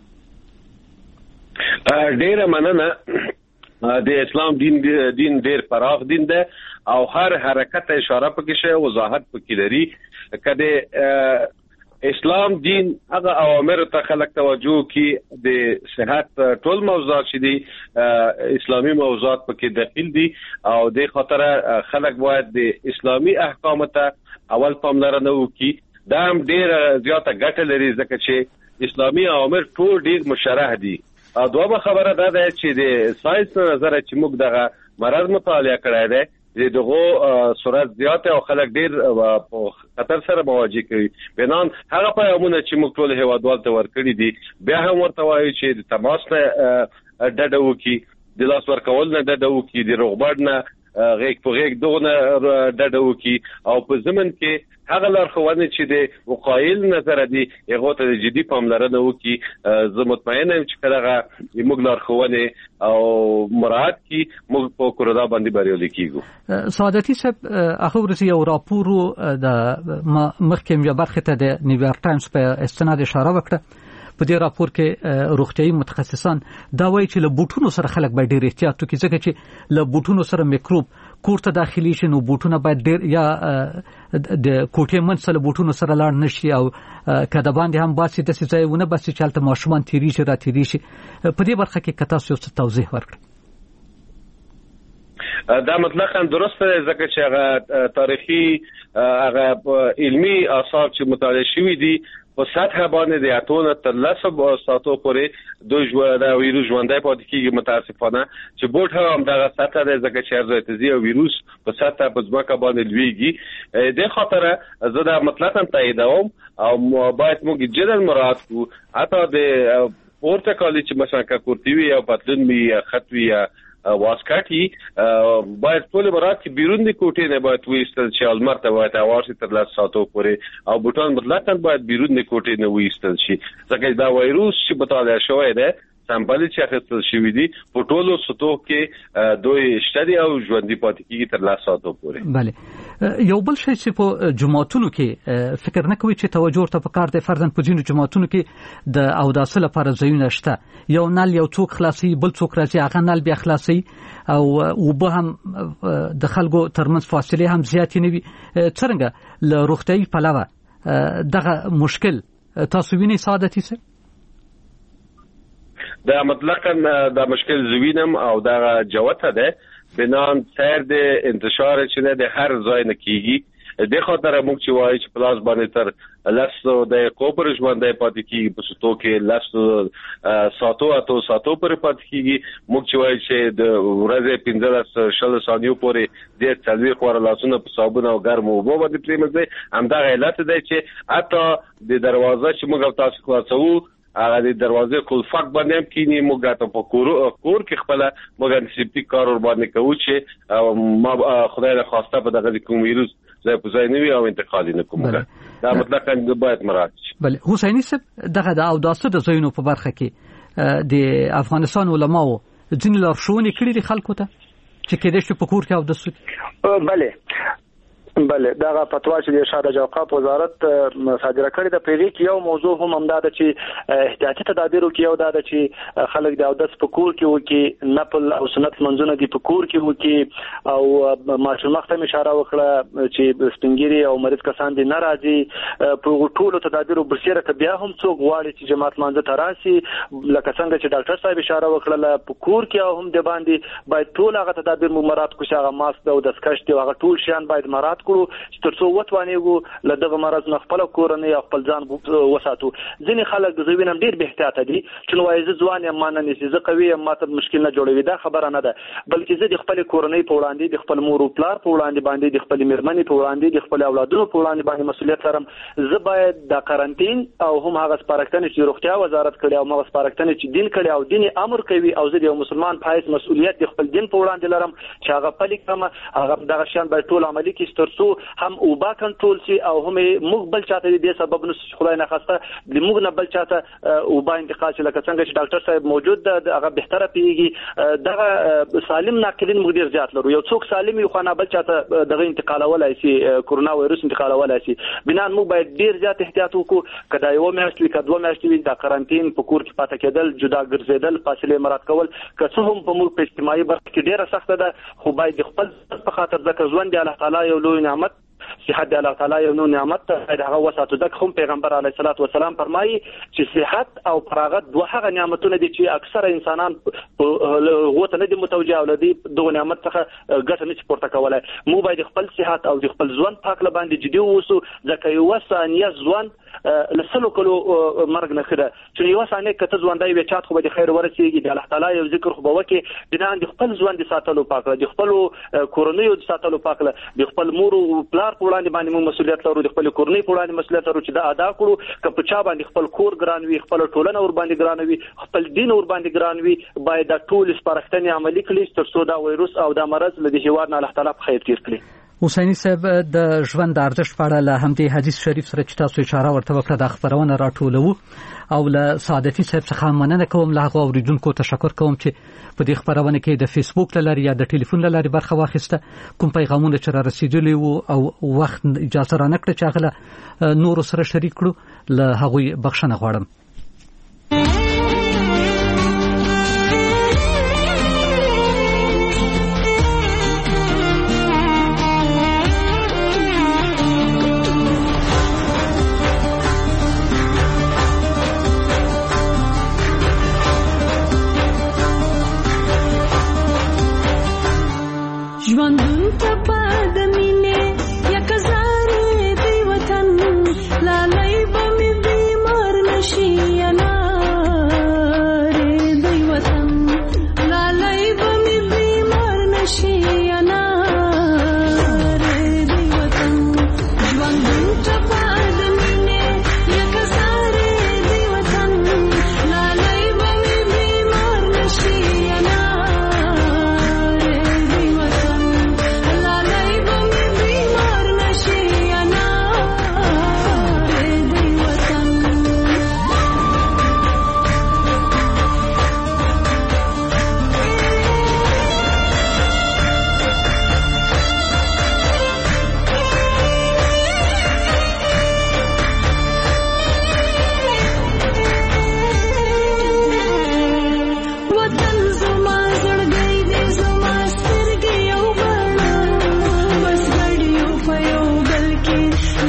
ډېره مننه. د اسلام دین ډېر پراخ دین ده او هر حرکت اشاره پکې شي، وضاحت پکې لري. کله اسلام دین هغه اوامر ته خلک توجه کی د صحت ټول موضوعات چې دي اسلامي موضوعات پکې داخل دي او د خاطر خلک باید د اسلامي احکام ته اول پاملرنه وکړي. دا هم ډېر زیاته ګټه لري ځکه چې اسلامي اوامر ټول ډېر مشرح دي. دوه خبره دا ده چې د ساينس نظر چې موږ دغه مرض مطالعه کړی دی دغه سرعت زیات او خلک ډیر په خطر سره مواجه کوي. بنان هغه پیغامونه چې موږ ټول هیوادوال ته ورکړي دي بیا هم ورته وایي چې د تماس نه ډډه وکړي، د لاس ورکول نه ډډه وکړي، د روغبړ نه غیږ په غیږ دغه ډډه وکړي او په ضمن کې هغه لارښوونې چې د وقایل نظر دي هغه ته جدي پاملرنه وکړي. زه مطمئن یم چې کله موږ لارښوونې او مراعات کی موږ په کورونا باندې بریالي کیږو. سعادتي صاحب هغه ورځ یو راپور د محکمې برخه ته د نیویارک ټایمز په استناد اشاره وکړه. په دې راپور کې روغتيایي متخصصان دا وایي چې له بوټونو سره خلک باید ډېر احتیاط وکړي ځکه چې له بوټونو سره میکروب کور ته داخلي شي نو بوټونه باید ډېر یا د کوټې منځ له بوټونو سره لاړ نشي او کله باندې هم باسي د ځایونه باسي چې هلته ماشومان تیریږي را تیریږي. په دې برخه کې که تاسو یو څه توضیح ورکړئ. دا مطلقاً درسته ځکه چې هغه تاریخي هغه علمي آثار چې مطالعه شوي دي په سطح باندې د اتونه تر 10 ساعتو پورې د ویروس ژوندۍ پاتې کیږي. متاسفانه چې بوټ هم دغه سطح د ځکه چې ارزایتزي او ویروس په سطح په ځمکه باندې لویږي. د خاطر زه دا مطلقاً تاییدوم او باید موږ جداً مراعات کوو. حتی د پورته کالی چې مثلا کورتیوي یا پتلون می خطوي یا واسکاټي باید ټول مراد چې بیرون د کوټې نه باید وېستل شي، المر ته باید اوارسي تر 10 ساعتو پورې او بوټان مطلقاً باید بیرون د کوټې نه وېستل شي ځکه دا وایروس چې مطالعه شوی دی سامپل چې اخیستل شوی دي په ټولو سطحو کې دوی شته او ژوندۍ پاتې کیږي تر 10 ساعتو پورې. بله یو بل شی چې په جماعتونو کې فکر نه کوي چې توجه ته پکار دی فرضاً په ځینو جماعتونو کې د اوداسه لپاره ځایونه شته یو نل یو څوک خلاصي بل څوک راځي هغه نل بیا خلاصي او به هم د خلکو ترمنځ فاصله هم زیاتې نه وي څنګه له روغتیايي پلوه دغه مشکل تاسو وینئ سعادتي صاحب؟ دا مطلقاً دا مشکل زوینم او دا جوته ده بنان سیر د انتشار چې د هر ځای نه کیږي د خاطر موږ چې وایي چې پلاس باندې تر لاسو د کوپر ژوندۍ پاتې کیږي په ستو کې لاسو ساتو ساتو پر پاتې کیږي موږ چې وایي چې د ورځې 15 ثانیو پورې د څلوي خور لاسونه په صابون او ګرم اوبو باندې پریمځي هم دا علت دی چې حتی د دروازه چې موږ تاسو خلاصو هغه د دروازې قلفک باندې کینی موږ ته په کور کې خپل موږ انټیسپټیک کار ور باندې کوو چې ما خدای له خواسته په دغه کوم ویروس زه په ځای نه وي او انتقال نه کوم دا مطلب څنګه باید مراعات شي. بله حسیني صاحب دغه د اوداسه د ځایونو په برخه کې د افغانستان علماو ځینې لارښوونې کړې دي خلکو ته چې کېدای شي په کور کې اودس وکړي؟ بله دا فتوا چې د ارشاد اوقاف وزارت صادره کړې ده په دې کې یو موضوع هم همدا ده چې احتیاطي تدابیر کې یو دا ده چې خلک د اودس په کور کې وکړي نفل او سنت منځونه دي په کور کې وکړي او ماشوم ته اشاره وکړه چې سپینګری او مریض کسان دي ناراضي په ټولو تدابیرو برسیره ته بیا هم څوک غواړي چې جماعت منځ ته راشي لکه څنګه چې ډاکټر صاحب اشاره وکړه په کور کې هم د باندې باید ټول هغه تدابیر مراعات کړي هغه ماسک او د سکشت او هغه ټول شیان باید مراعات کړو چې ترڅو وټوانېږو له دغه مرض نه خپل کورنۍ او خپل ځان وساتو. ځینې خلک د زوینم ډیر به احتیاط دي چې نو وایي ځوان یم مانه نشي زه قوي یم ماته مشکل نه جوړوي دا خبره نه ده بلکې زه د خپل کورنۍ په وړاندې د خپل مور او پلار په وړاندې باندې د خپل میرمنې په وړاندې د خپل اولادونو په وړاندې باندې مسؤلیت لرم زه باید د قرنټین او هم هغه سپارښتنې چې روغتیا وزارت کړي او هغه سپارښتنې چې دین کړي او دین امر کوي او زه د مسلمان پایس مسؤلیت د خپل دین په وړاندې لرم چې هغه پلي کړم هغه دغه شان باید ټول عملي کړي ترڅو هم اوبا کنټرول شي او هم موږ بل چاته دې سبب نو خدای نه خواسته د موږ نه بل چاته اوبا انتقال شي لکه څنګه چې ډاکټر صاحب موجود ده هغه بهتره پیږي دغه سالم ناقلین موږ ډیر زیات لرو یو څوک سالم یو خو نه بل چاته دغه انتقالولای شي کورونا وایرس انتقالولای شي بنا موږ باید ډیر زیات احتیاط وکړو کدا یو میاشت وی کدو میاشت وی د قرنټین په کور کې پاتې کېدل جدا ګرځیدل فاصله مراعات کول که څه هم په موږ په اجتماعي برخه کې ډیره سخته ده خو باید خپل په خاطر ځکه ژوند دی الله تعالی یو لوی نعمت صحت دی الله تعالی یو نو نعمت ته هغه وساتو ځکه هم پیغمبر علیه الصلاۃ والسلام فرمایي چې صحت او فراغت دوه هغه نعمتونه دي چې اکثره انسانان غوته نه دي متوجه ولدي دغه نعمت څخه ګټه نه پورته کولای مو باید خپل صحت او خپل ژوند پاک لباندې جدي ووسو ځکه یو ثانیه ژوند لسلو کلو مرګ نه خره چې یو ثانیه کته ژوندای وي چات خو به خیر ورسیږي د الله تعالی یو ذکر خو به وکي بنان د خپل ژوند ساتلو پاک د خپل کورنۍ ساتلو پاک د خپل مور او پلار په وړاندې باندې موږ مسؤلیت لرو د خپل کورنۍ په وړاندې مسؤلیت لرو چې دا ادا کړو که په چا باندې خپل کور ګران وي خپل ټولنه ور باندې ګران وي خپل دین ور باندې ګران وي باید د ټول سپارښتنې عملي کړي ترڅو دا وایروس او دا مرض له دې هیواد نه الله تعالی په خیر تیر کړي. حسیني صاحب د ژوند د ارزښت په اړه له همدې حدیث شریف سره چې تاسو اشاره ورته وکړه د خبرونه راټولو او له سعادتي صاحب څخه مننه کوم له هغه اوریدونکو تشکر کوم چې په دې خبرونه کې د فیسبوک لاري یا د ټلیفون لاري برخه واخیسته کوم پیغامونه چې را رسیدلي وو او وخت اجازه را نکړه چې هغه نور سره شریک کړو له هغوی بخښنه غواړم. ژوندون ته پاد مینه یک زار دی وطن لالی به می بیمار نشي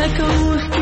لکه اوښکې